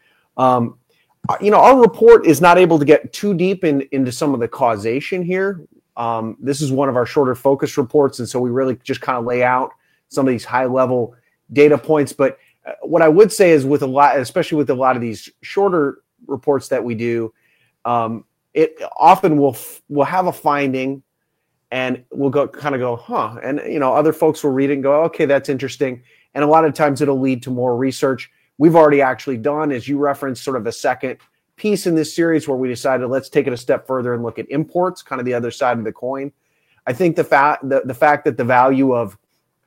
Um, you know, our report is not able to get too deep in, into some of the causation here. Um, this is one of our shorter focus reports, and so we really just kind of lay out some of these high level data points. But what I would say is with a lot, especially with a lot of these shorter reports that we do, um, it often will will have a finding, and we'll go kind of go, huh, and you know, other folks will read it and go, okay, that's interesting, and a lot of times it'll lead to more research. We've already actually done, as you referenced, sort of a second piece in this series where we decided let's take it a step further and look at imports, kind of the other side of the coin. I think the fact the, the fact that the value of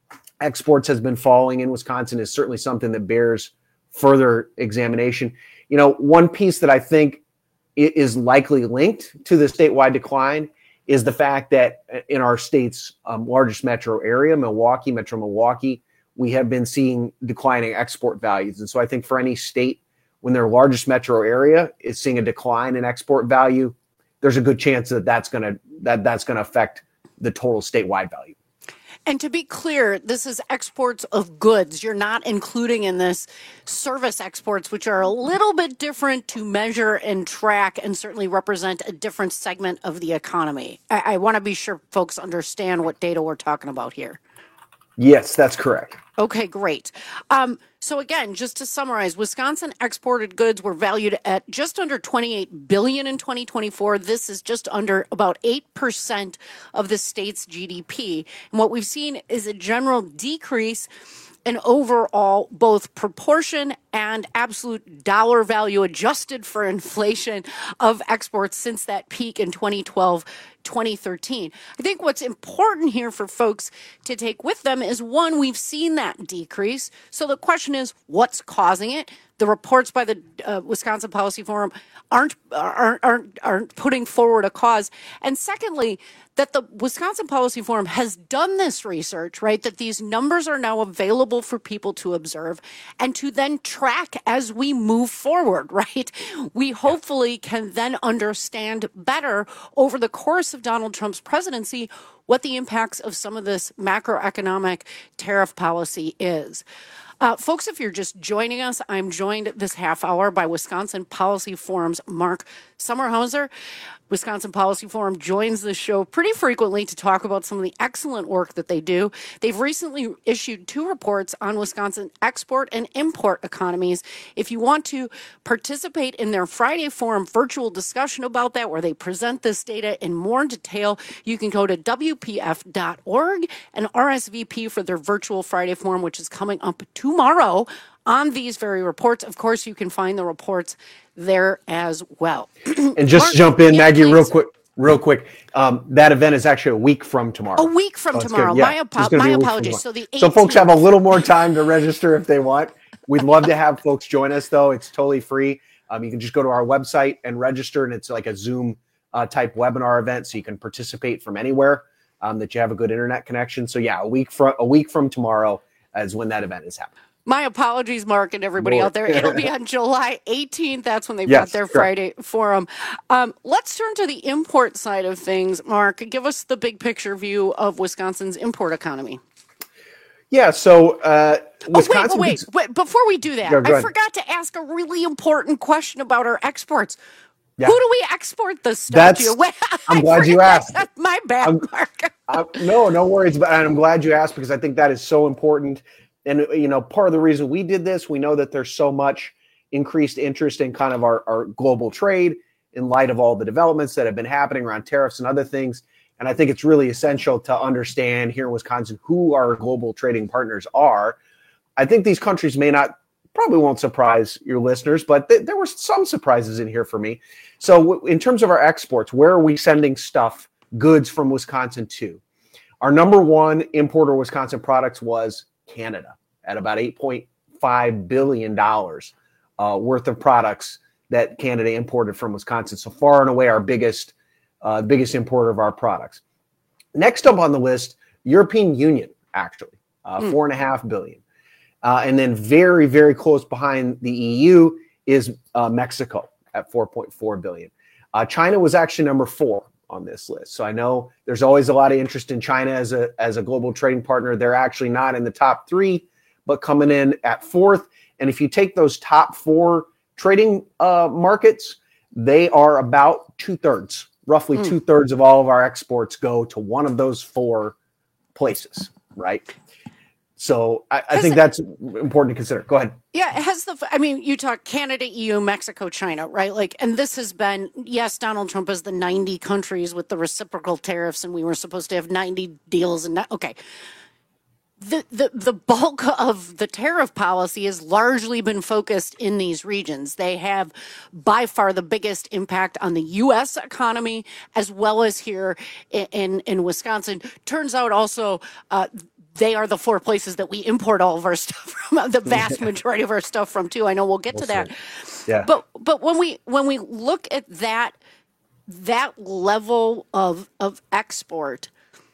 exports has been falling in Wisconsin is certainly something that bears further examination. You know, one piece that I think is likely linked to the statewide decline is the fact that in our state's um, largest metro area, Milwaukee, Metro Milwaukee, we have been seeing declining export values. And so I think for any state, when their largest metro area is seeing a decline in export value, there's a good chance that that's going to that that's going to affect the total statewide value. And to be clear, this is exports of goods. You're not including in this service exports, which are a little bit different to measure and track and certainly represent a different segment of the economy. I, I want to be sure folks understand what data we're talking about here. Yes, that's correct. Okay, great. Um, so again, just to summarize, Wisconsin exported goods were valued at just under twenty-eight billion dollars in twenty twenty-four. This is just under about eight percent of the state's G D P. And what we've seen is a general decrease in overall both proportion and absolute dollar value adjusted for inflation of exports since that peak in twenty twelve, twenty thirteen. I think what's important here for folks to take with them is, one, we've seen that decrease. So the question is, what's causing it? The reports by the uh, Wisconsin Policy Forum aren't, aren't aren't aren't putting forward a cause. And secondly, that the Wisconsin Policy Forum has done this research, right? That these numbers are now available for people to observe and to then track as we move forward, right? We hopefully can then understand better over the course of Donald Trump's presidency what the impacts of some of this macroeconomic tariff policy is. Uh, folks, if you're just joining us, I'm joined this half hour by Wisconsin Policy Forum's Mark Sommerhauser. Wisconsin Policy Forum joins the show pretty frequently to talk about some of the excellent work that they do. They've recently issued two reports on Wisconsin export and import economies. If you want to participate in their Friday Forum virtual discussion about that, where they present this data in more detail, you can go to W P F dot org and R S V P for their virtual Friday Forum, which is coming up tomorrow on these very reports. Of course, you can find the reports there as well. And just Mark, jump in, yeah, Maggie, please. real quick. Real quick. Um, that event is actually a week from tomorrow. A week from So it's tomorrow. good. Yeah, My, it's apo- gonna be my a week from apologies. So tomorrow. the So folks have a eighteenth. little more time to register if they want. We'd love to have folks join us, though. It's totally free. Um, you can just go to our website and register, and it's like a Zoom uh, type webinar event, so you can participate from anywhere um, that you have a good internet connection. So yeah, a week from a week from tomorrow is when that event is happening. My apologies, Mark, and everybody Lord. out there. It'll be on July eighteenth. That's when they've Yes, got their correct. Friday forum. Um, let's turn to the import side of things. Mark, give us the big picture view of Wisconsin's import economy. Yeah, so uh, Wisconsin. Oh, wait, wait, wait, wait. Before we do that, Go, go I ahead. forgot to ask a really important question about our exports. Yeah. Who do we export this stuff That's, to? Wait, I'm I glad you forgot. asked. My bad, I'm, Mark. I'm, no, no worries. But I'm glad you asked because I think that is so important. And, you know, part of the reason we did this, we know that there's so much increased interest in kind of our, our global trade in light of all the developments that have been happening around tariffs and other things. And I think it's really essential to understand here in Wisconsin who our global trading partners are. I think these countries may not, probably won't surprise your listeners, but th- there were some surprises in here for me. So w- in terms of our exports, where are we sending stuff, goods from Wisconsin to? Our number one importer of Wisconsin products was Canada at about eight point five billion dollars uh, worth of products that Canada imported from Wisconsin. So far and away our biggest uh, biggest importer of our products. Next up on the list, European Union, actually, uh, mm. four and a half billion. Uh, and then very, very close behind the E U is uh, Mexico at four point four billion. Uh, China was actually number four on this list. So I know there's always a lot of interest in China as a as a global trading partner. They're actually not in the top three, but coming in at fourth. And if you take those top four trading uh, markets, they are about two thirds, roughly mm. two thirds of all of our exports go to one of those four places, right? So I, I think that's important to consider. Go ahead. Yeah, it has the, I mean, you talk Canada, E U, Mexico, China, right? Like, and this has been, yes, Donald Trump has the ninety countries with the reciprocal tariffs, and we were supposed to have ninety deals. And that, okay. The, the the bulk of the tariff policy has largely been focused in these regions. They have by far the biggest impact on the U S economy, as well as here in, in, in Wisconsin. Turns out also, uh, they are the four places that we import all of our stuff from, the vast majority of our stuff from too. I know we'll get we'll to that. Yeah. But but when we when we look at that that level of of export,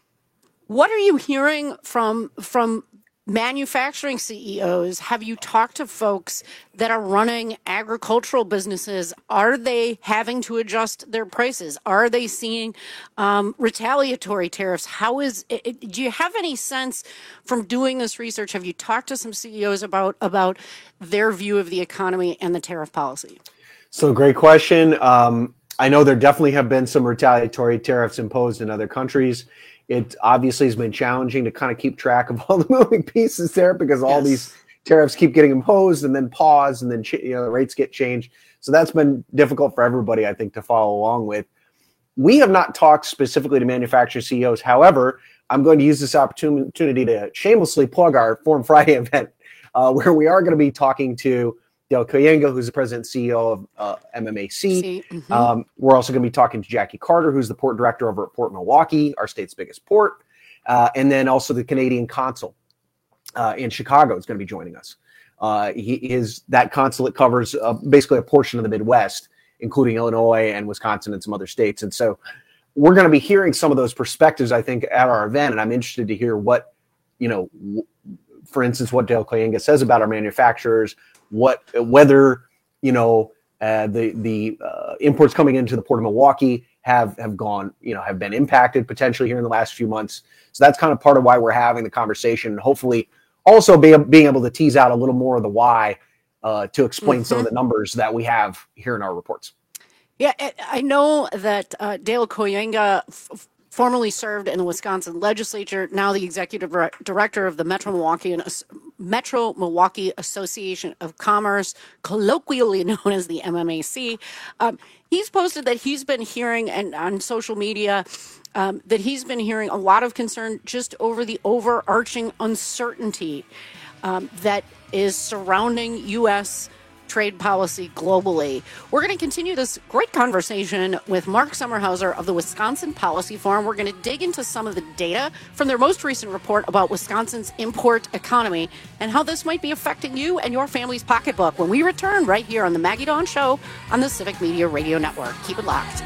what are you hearing from from manufacturing C E Os? Have you talked to folks that are running agricultural businesses? Are they having to adjust their prices? Are they seeing um, retaliatory tariffs? How is it, do you have any sense from doing this research? Have you talked to some C E Os about about their view of the economy and the tariff policy? So great question. Um, I know there definitely have been some retaliatory tariffs imposed in other countries. It obviously has been challenging to kind of keep track of all the moving pieces there because all yes. these tariffs keep getting imposed and then paused and then ch- you know the rates get changed. So that's been difficult for everybody, I think, to follow along with. We have not talked specifically to manufacturer C E Os. However, I'm going to use this opportunity to shamelessly plug our Forum Friday event uh, where we are going to be talking to Dale Koyenga, who's the president and C E O of uh, M M A C. Mm-hmm. Um, we're also going to be talking to Jackie Carter, who's the port director over at Port Milwaukee, our state's biggest port. Uh, and then also the Canadian consul uh, in Chicago is going to be joining us. Uh, he is that consulate covers uh, basically a portion of the Midwest, including Illinois and Wisconsin and some other states. And so we're going to be hearing some of those perspectives, I think, at our event. And I'm interested to hear what, you know, w- for instance, what Dale Koyenga says about our manufacturers, what whether you know uh, the the uh, imports coming into the Port of Milwaukee have have gone you know have been impacted potentially here in the last few months. So that's kind of part of why we're having the conversation, and hopefully also be, being able to tease out a little more of the why uh, to explain mm-hmm. some of the numbers that we have here in our reports. Yeah, I know that uh, Dale Koyenga f- formerly served in the Wisconsin legislature, now the executive director of the Metro Milwaukee and Metro Milwaukee Association of Commerce, colloquially known as the M M A C. Um, he's posted that he's been hearing and on social media um, that he's been hearing a lot of concern just over the overarching uncertainty um, that is surrounding U S trade policy globally. We're going to continue this great conversation with Mark Sommerhauser of the Wisconsin Policy Forum. We're going to dig into some of the data from their most recent report about Wisconsin's import economy and how this might be affecting you and your family's pocketbook when we return right here on the Maggie Dawn Show on the Civic Media Radio Network. Keep it locked.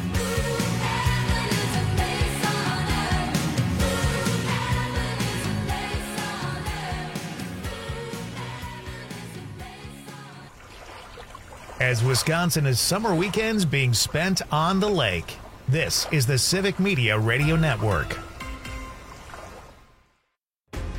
As Wisconsin is summer weekends being spent on the lake, this is the Civic Media Radio Network.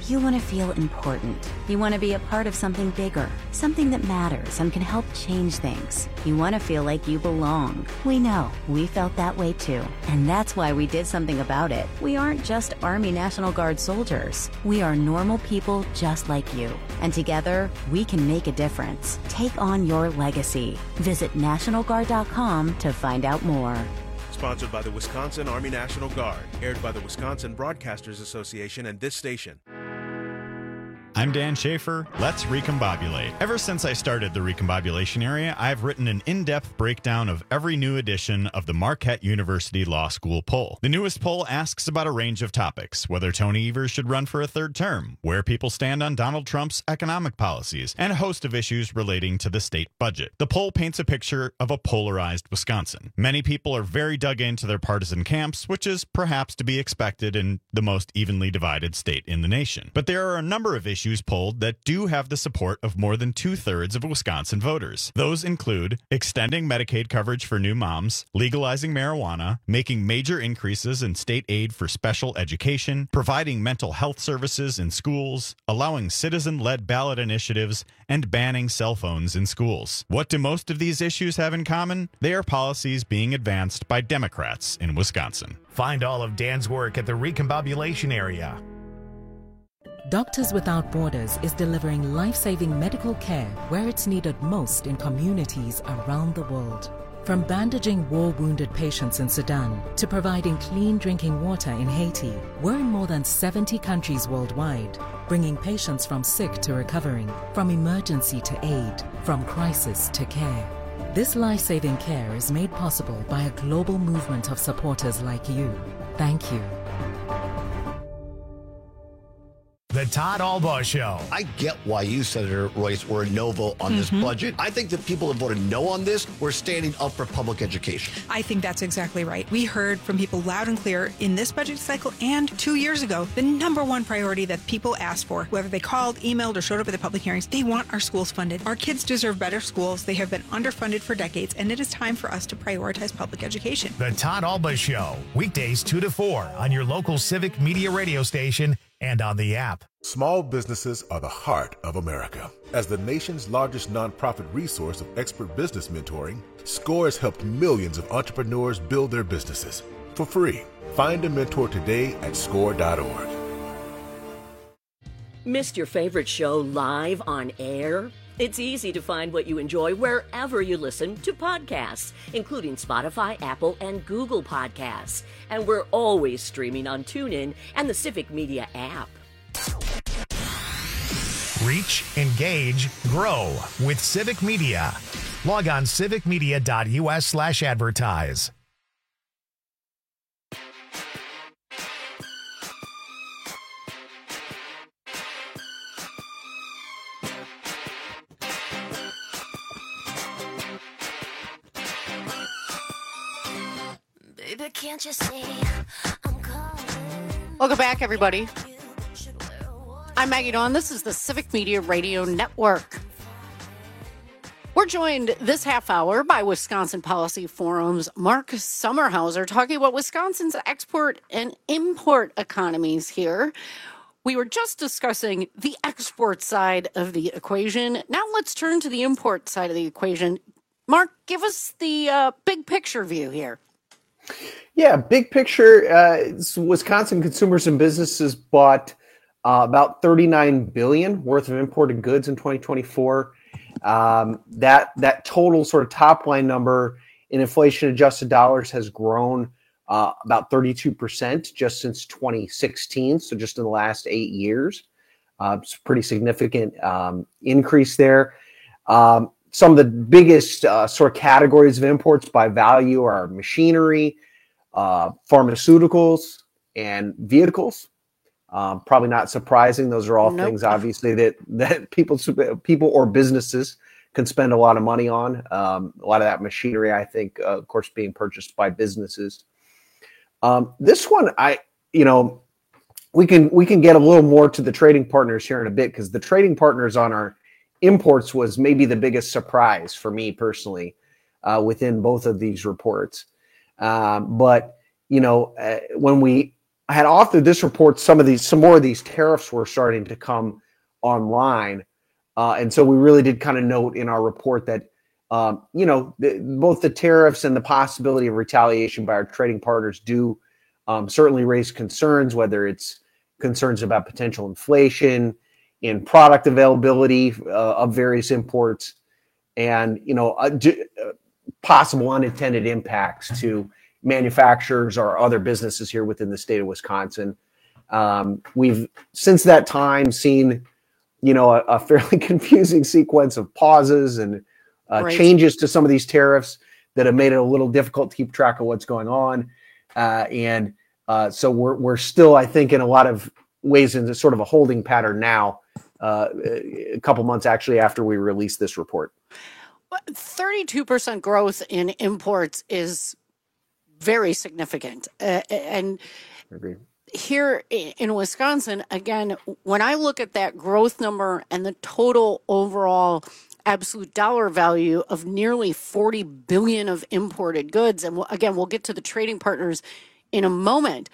You want to feel important. You want to be a part of something bigger, something that matters and can help change things. You want to feel like you belong. We know. We felt that way too. And that's why we did something about it. We aren't just Army National Guard soldiers. We are normal people just like you. And together, we can make a difference. Take on your legacy. Visit national guard dot com to find out more. Sponsored by the Wisconsin Army National Guard. Aired by the Wisconsin Broadcasters Association and this station. I'm Dan Schaefer. Let's recombobulate. Ever since I started the recombobulation area, I've written an in-depth breakdown of every new edition of the Marquette University Law School poll. The newest poll asks about a range of topics: whether Tony Evers should run for a third term, where people stand on Donald Trump's economic policies, and a host of issues relating to the state budget. The poll paints a picture of a polarized Wisconsin. Many people are very dug into their partisan camps, which is perhaps to be expected in the most evenly divided state in the nation. But there are a number of issues polled that do have the support of more than two-thirds of Wisconsin voters. Those include extending Medicaid coverage for new moms, legalizing marijuana, making major increases in state aid for special education, providing mental health services in schools, allowing citizen-led ballot initiatives, and banning cell phones in schools. What do most of these issues have in common? They are policies being advanced by Democrats in Wisconsin. Find all of Dan's work at the recombobulation area. Doctors Without Borders is delivering life-saving medical care where it's needed most in communities around the world. From bandaging war-wounded patients in Sudan to providing clean drinking water in Haiti, we're in more than seventy countries worldwide, bringing patients from sick to recovering, from emergency to aid, from crisis to care. This life-saving care is made possible by a global movement of supporters like you. Thank you. The Todd Albaugh Show. I get why you, Senator Royce, were a no vote on this Mhm. budget. I think that people that voted no on this were standing up for public education. I think that's exactly right. We heard from people loud and clear in this budget cycle and two years ago, the number one priority that people asked for, whether they called, emailed, or showed up at the public hearings, they want our schools funded. Our kids deserve better schools. They have been underfunded for decades, and it is time for us to prioritize public education. The Todd Albaugh Show. Weekdays two to four on your local Civic Media radio station and on the app. Small businesses are the heart of America. As the nation's largest nonprofit resource of expert business mentoring, SCORE has helped millions of entrepreneurs build their businesses for free. Find a mentor today at score dot org. Missed your favorite show live on air? It's easy to find what you enjoy wherever you listen to podcasts, including Spotify, Apple, and Google Podcasts. And we're always streaming on TuneIn and the Civic Media app. Reach, engage, grow with Civic Media. Log on civic media dot u s slash advertise. Baby, can't you see I'm calling? Welcome back, everybody. I'm Maggie Dawn. This is the Civic Media Radio Network. We're joined this half hour by Wisconsin Policy Forum's Mark Sommerhauser, talking about Wisconsin's export and import economies here. We were just discussing the export side of the equation. Now let's turn to the import side of the equation. Mark, give us the uh, big picture view here. Yeah, big picture, uh, Wisconsin consumers and businesses bought uh, about thirty-nine billion dollars worth of imported goods in twenty twenty-four. Um, that that total sort of top line number in inflation adjusted dollars has grown uh, about thirty-two percent just since twenty sixteen. So just in the last eight years, uh, it's a pretty significant um, increase there. Um, some of the biggest uh, sort of categories of imports by value are machinery, uh, pharmaceuticals, and vehicles. Um, probably not surprising. Those are all Nope. things, obviously, that that people people or businesses can spend a lot of money on. Um, a lot of that machinery, I think, uh, of course, being purchased by businesses. Um, this one, I you know, we can we can get a little more to the trading partners here in a bit, because the trading partners on our imports was maybe the biggest surprise for me personally uh, within both of these reports. Um, but you know, uh, when we I had authored this report. Some of these, some more of these tariffs were starting to come online, uh, and so we really did kind of note in our report that um, you know the, both the tariffs and the possibility of retaliation by our trading partners do um, certainly raise concerns. Whether it's concerns about potential inflation in product availability uh, of various imports, and you know uh, d- uh, possible unintended impacts to manufacturers or other businesses here within the state of Wisconsin. Um, we've since that time seen, you know, a, a fairly confusing sequence of pauses and uh, Right. changes to some of these tariffs that have made it a little difficult to keep track of what's going on. Uh, and uh, so we're we're still, I think, in a lot of ways in sort of a holding pattern now. Uh, a couple months actually after we released this report. thirty-two percent growth in imports is very significant. Uh, and Agreed. here i- in Wisconsin, again, when I look at that growth number and the total overall absolute dollar value of nearly forty billion of imported goods, and we'll, again, we'll get to the trading partners in a moment.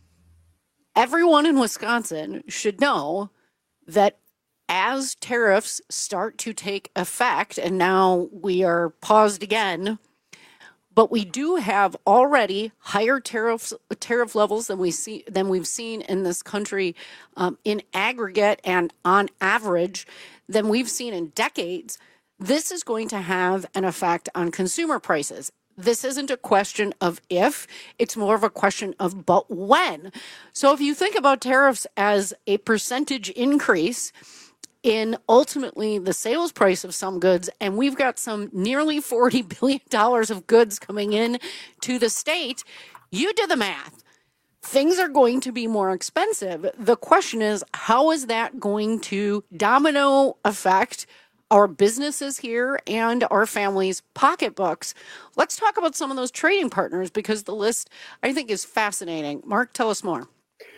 Everyone in Wisconsin should know that as tariffs start to take effect, and now we are paused again, but we do have already higher tariffs, tariff levels than we see than we've seen in this country um, in aggregate and on average than we've seen in decades. This is going to have an effect on consumer prices. This isn't a question of if, it's more of a question of but when. So if you think about tariffs as a percentage increase in ultimately the sales price of some goods, and we've got some nearly forty billion dollars of goods coming in to the state, you do the math. Things are going to be more expensive. The question is, how is that going to domino affect our businesses here and our families' pocketbooks? Let's talk about some of those trading partners because the list, I think, is fascinating. Mark, tell us more.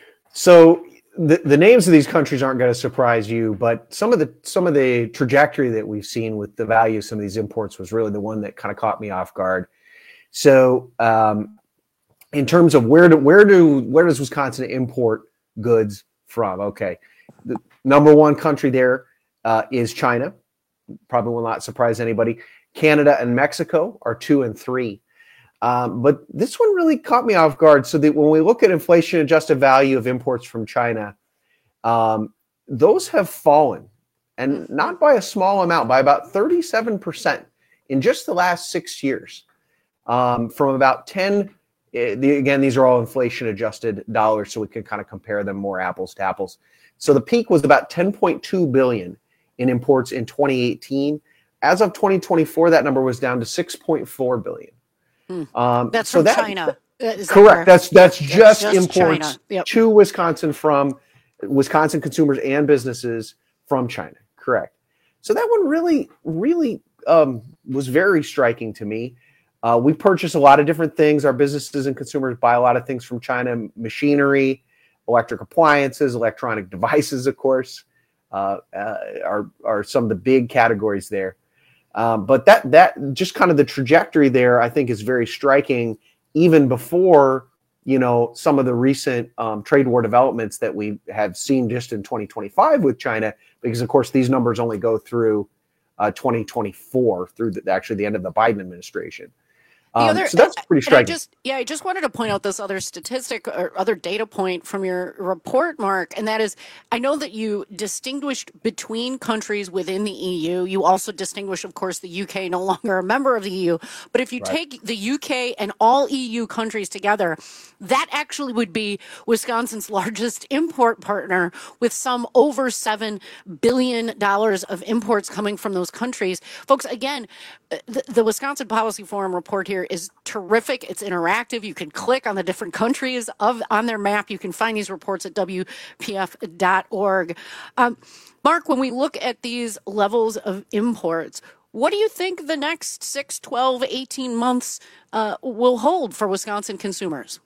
So the, the names of these countries aren't going to surprise you, but some of the some of the trajectory that we've seen with the value of some of these imports was really the one that kind of caught me off guard. So um, in terms of where do where do where does Wisconsin import goods from? Okay, the number one country there uh, is China. Probably will not surprise anybody. Canada and Mexico are two and three. Um, but this one really caught me off guard. So that when we look at inflation adjusted value of imports from China, um, those have fallen, and not by a small amount, by about thirty-seven percent in just the last six years. Um, from about ten, eh, the, again, these are all inflation adjusted dollars, so we can kind of compare them more apples to apples. So the peak was about ten point two billion in imports in twenty eighteen. As of twenty twenty-four, that number was down to six point four billion. Um, That's so from that- China. Uh, is that Correct. correct? That's that's That's just, just imports China. Yep. to Wisconsin from Wisconsin consumers and businesses from China. Correct. So that one really, really um, was very striking to me. Uh, we purchase a lot of different things. Our businesses and consumers buy a lot of things from China: machinery, electric appliances, electronic devices, of course, uh, uh, are are some of the big categories there. Um, but that that just kind of the trajectory there, I think, is very striking. Even before, you know, some of the recent um, trade war developments that we have seen just in twenty twenty-five with China, because of course these numbers only go through uh, twenty twenty-four, through the, actually the end of the Biden administration. The Um, other, so that's pretty and I striking. just, yeah, I just wanted to point out this other statistic or other data point from your report, Mark, and that is, I know that you distinguished between countries within the E U. You also distinguished, of course, the U K, no longer a member of the E U. But if you Right. take the U K and all E U countries together, that actually would be Wisconsin's largest import partner, with some over seven billion dollars of imports coming from those countries. Folks, again, the, the Wisconsin Policy Forum report here is terrific. It's interactive. You can click on the different countries of on their map. You can find these reports at W P F dot org. Um, Mark, when we look at these levels of imports, what do you think the next six, twelve, eighteen months uh, will hold for Wisconsin consumers?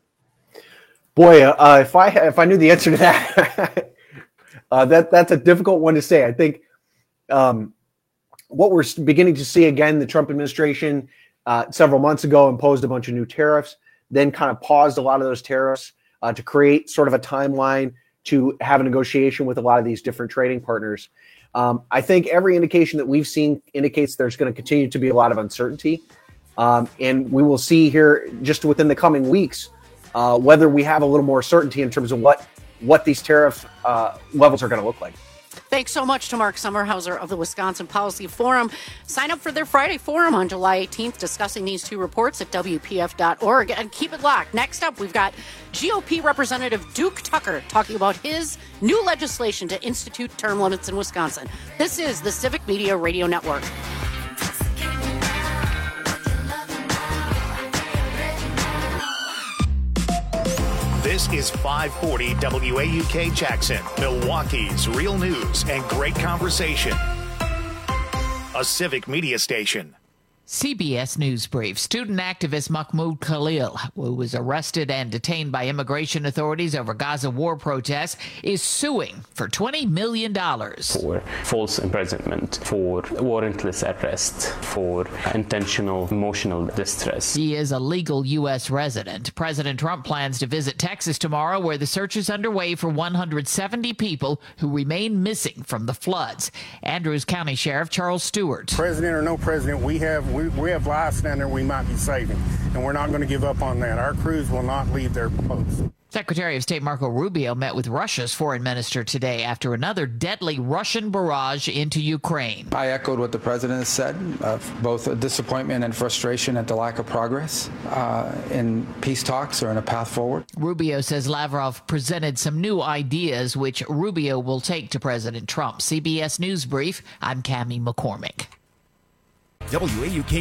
Boy, uh, if I if I knew the answer to that, uh, that that's a difficult one to say. I think um, what we're beginning to see again, the Trump administration uh, several months ago imposed a bunch of new tariffs, then kind of paused a lot of those tariffs uh, to create sort of a timeline to have a negotiation with a lot of these different trading partners. Um, I think every indication that we've seen indicates there's going to continue to be a lot of uncertainty. Um, and we will see here just within the coming weeks uh, whether we have a little more certainty in terms of what, what these tariff uh, levels are going to look like. Thanks so much to Mark Sommerhauser of the Wisconsin Policy Forum. Sign up for their Friday forum on July eighteenth discussing these two reports at W P F dot org. And keep it locked. Next up, we've got G O P Representative Duke Tucker talking about his new legislation to institute term limits in Wisconsin. This is the Civic Media Radio Network. This is five forty W A U K Jackson, Milwaukee's real news and great conversation. A Civic Media station. C B S News Brief. Student activist Mahmoud Khalil, who was arrested and detained by immigration authorities over Gaza war protests, is suing for twenty million dollars. For false imprisonment, for warrantless arrest, for intentional emotional distress. He is a legal U S resident. President Trump plans to visit Texas tomorrow, where the search is underway for one hundred seventy people who remain missing from the floods. Andrews County Sheriff Charles Stewart. President or no president, we have We, we have lives down there we might be saving, and we're not going to give up on that. Our crews will not leave their posts. Secretary of State Marco Rubio met with Russia's foreign minister today after another deadly Russian barrage into Ukraine. I echoed what the president has said, of both a disappointment and frustration at the lack of progress uh, in peace talks or in a path forward. Rubio says Lavrov presented some new ideas which Rubio will take to President Trump. C B S News Brief, I'm Cammie McCormick. W A U K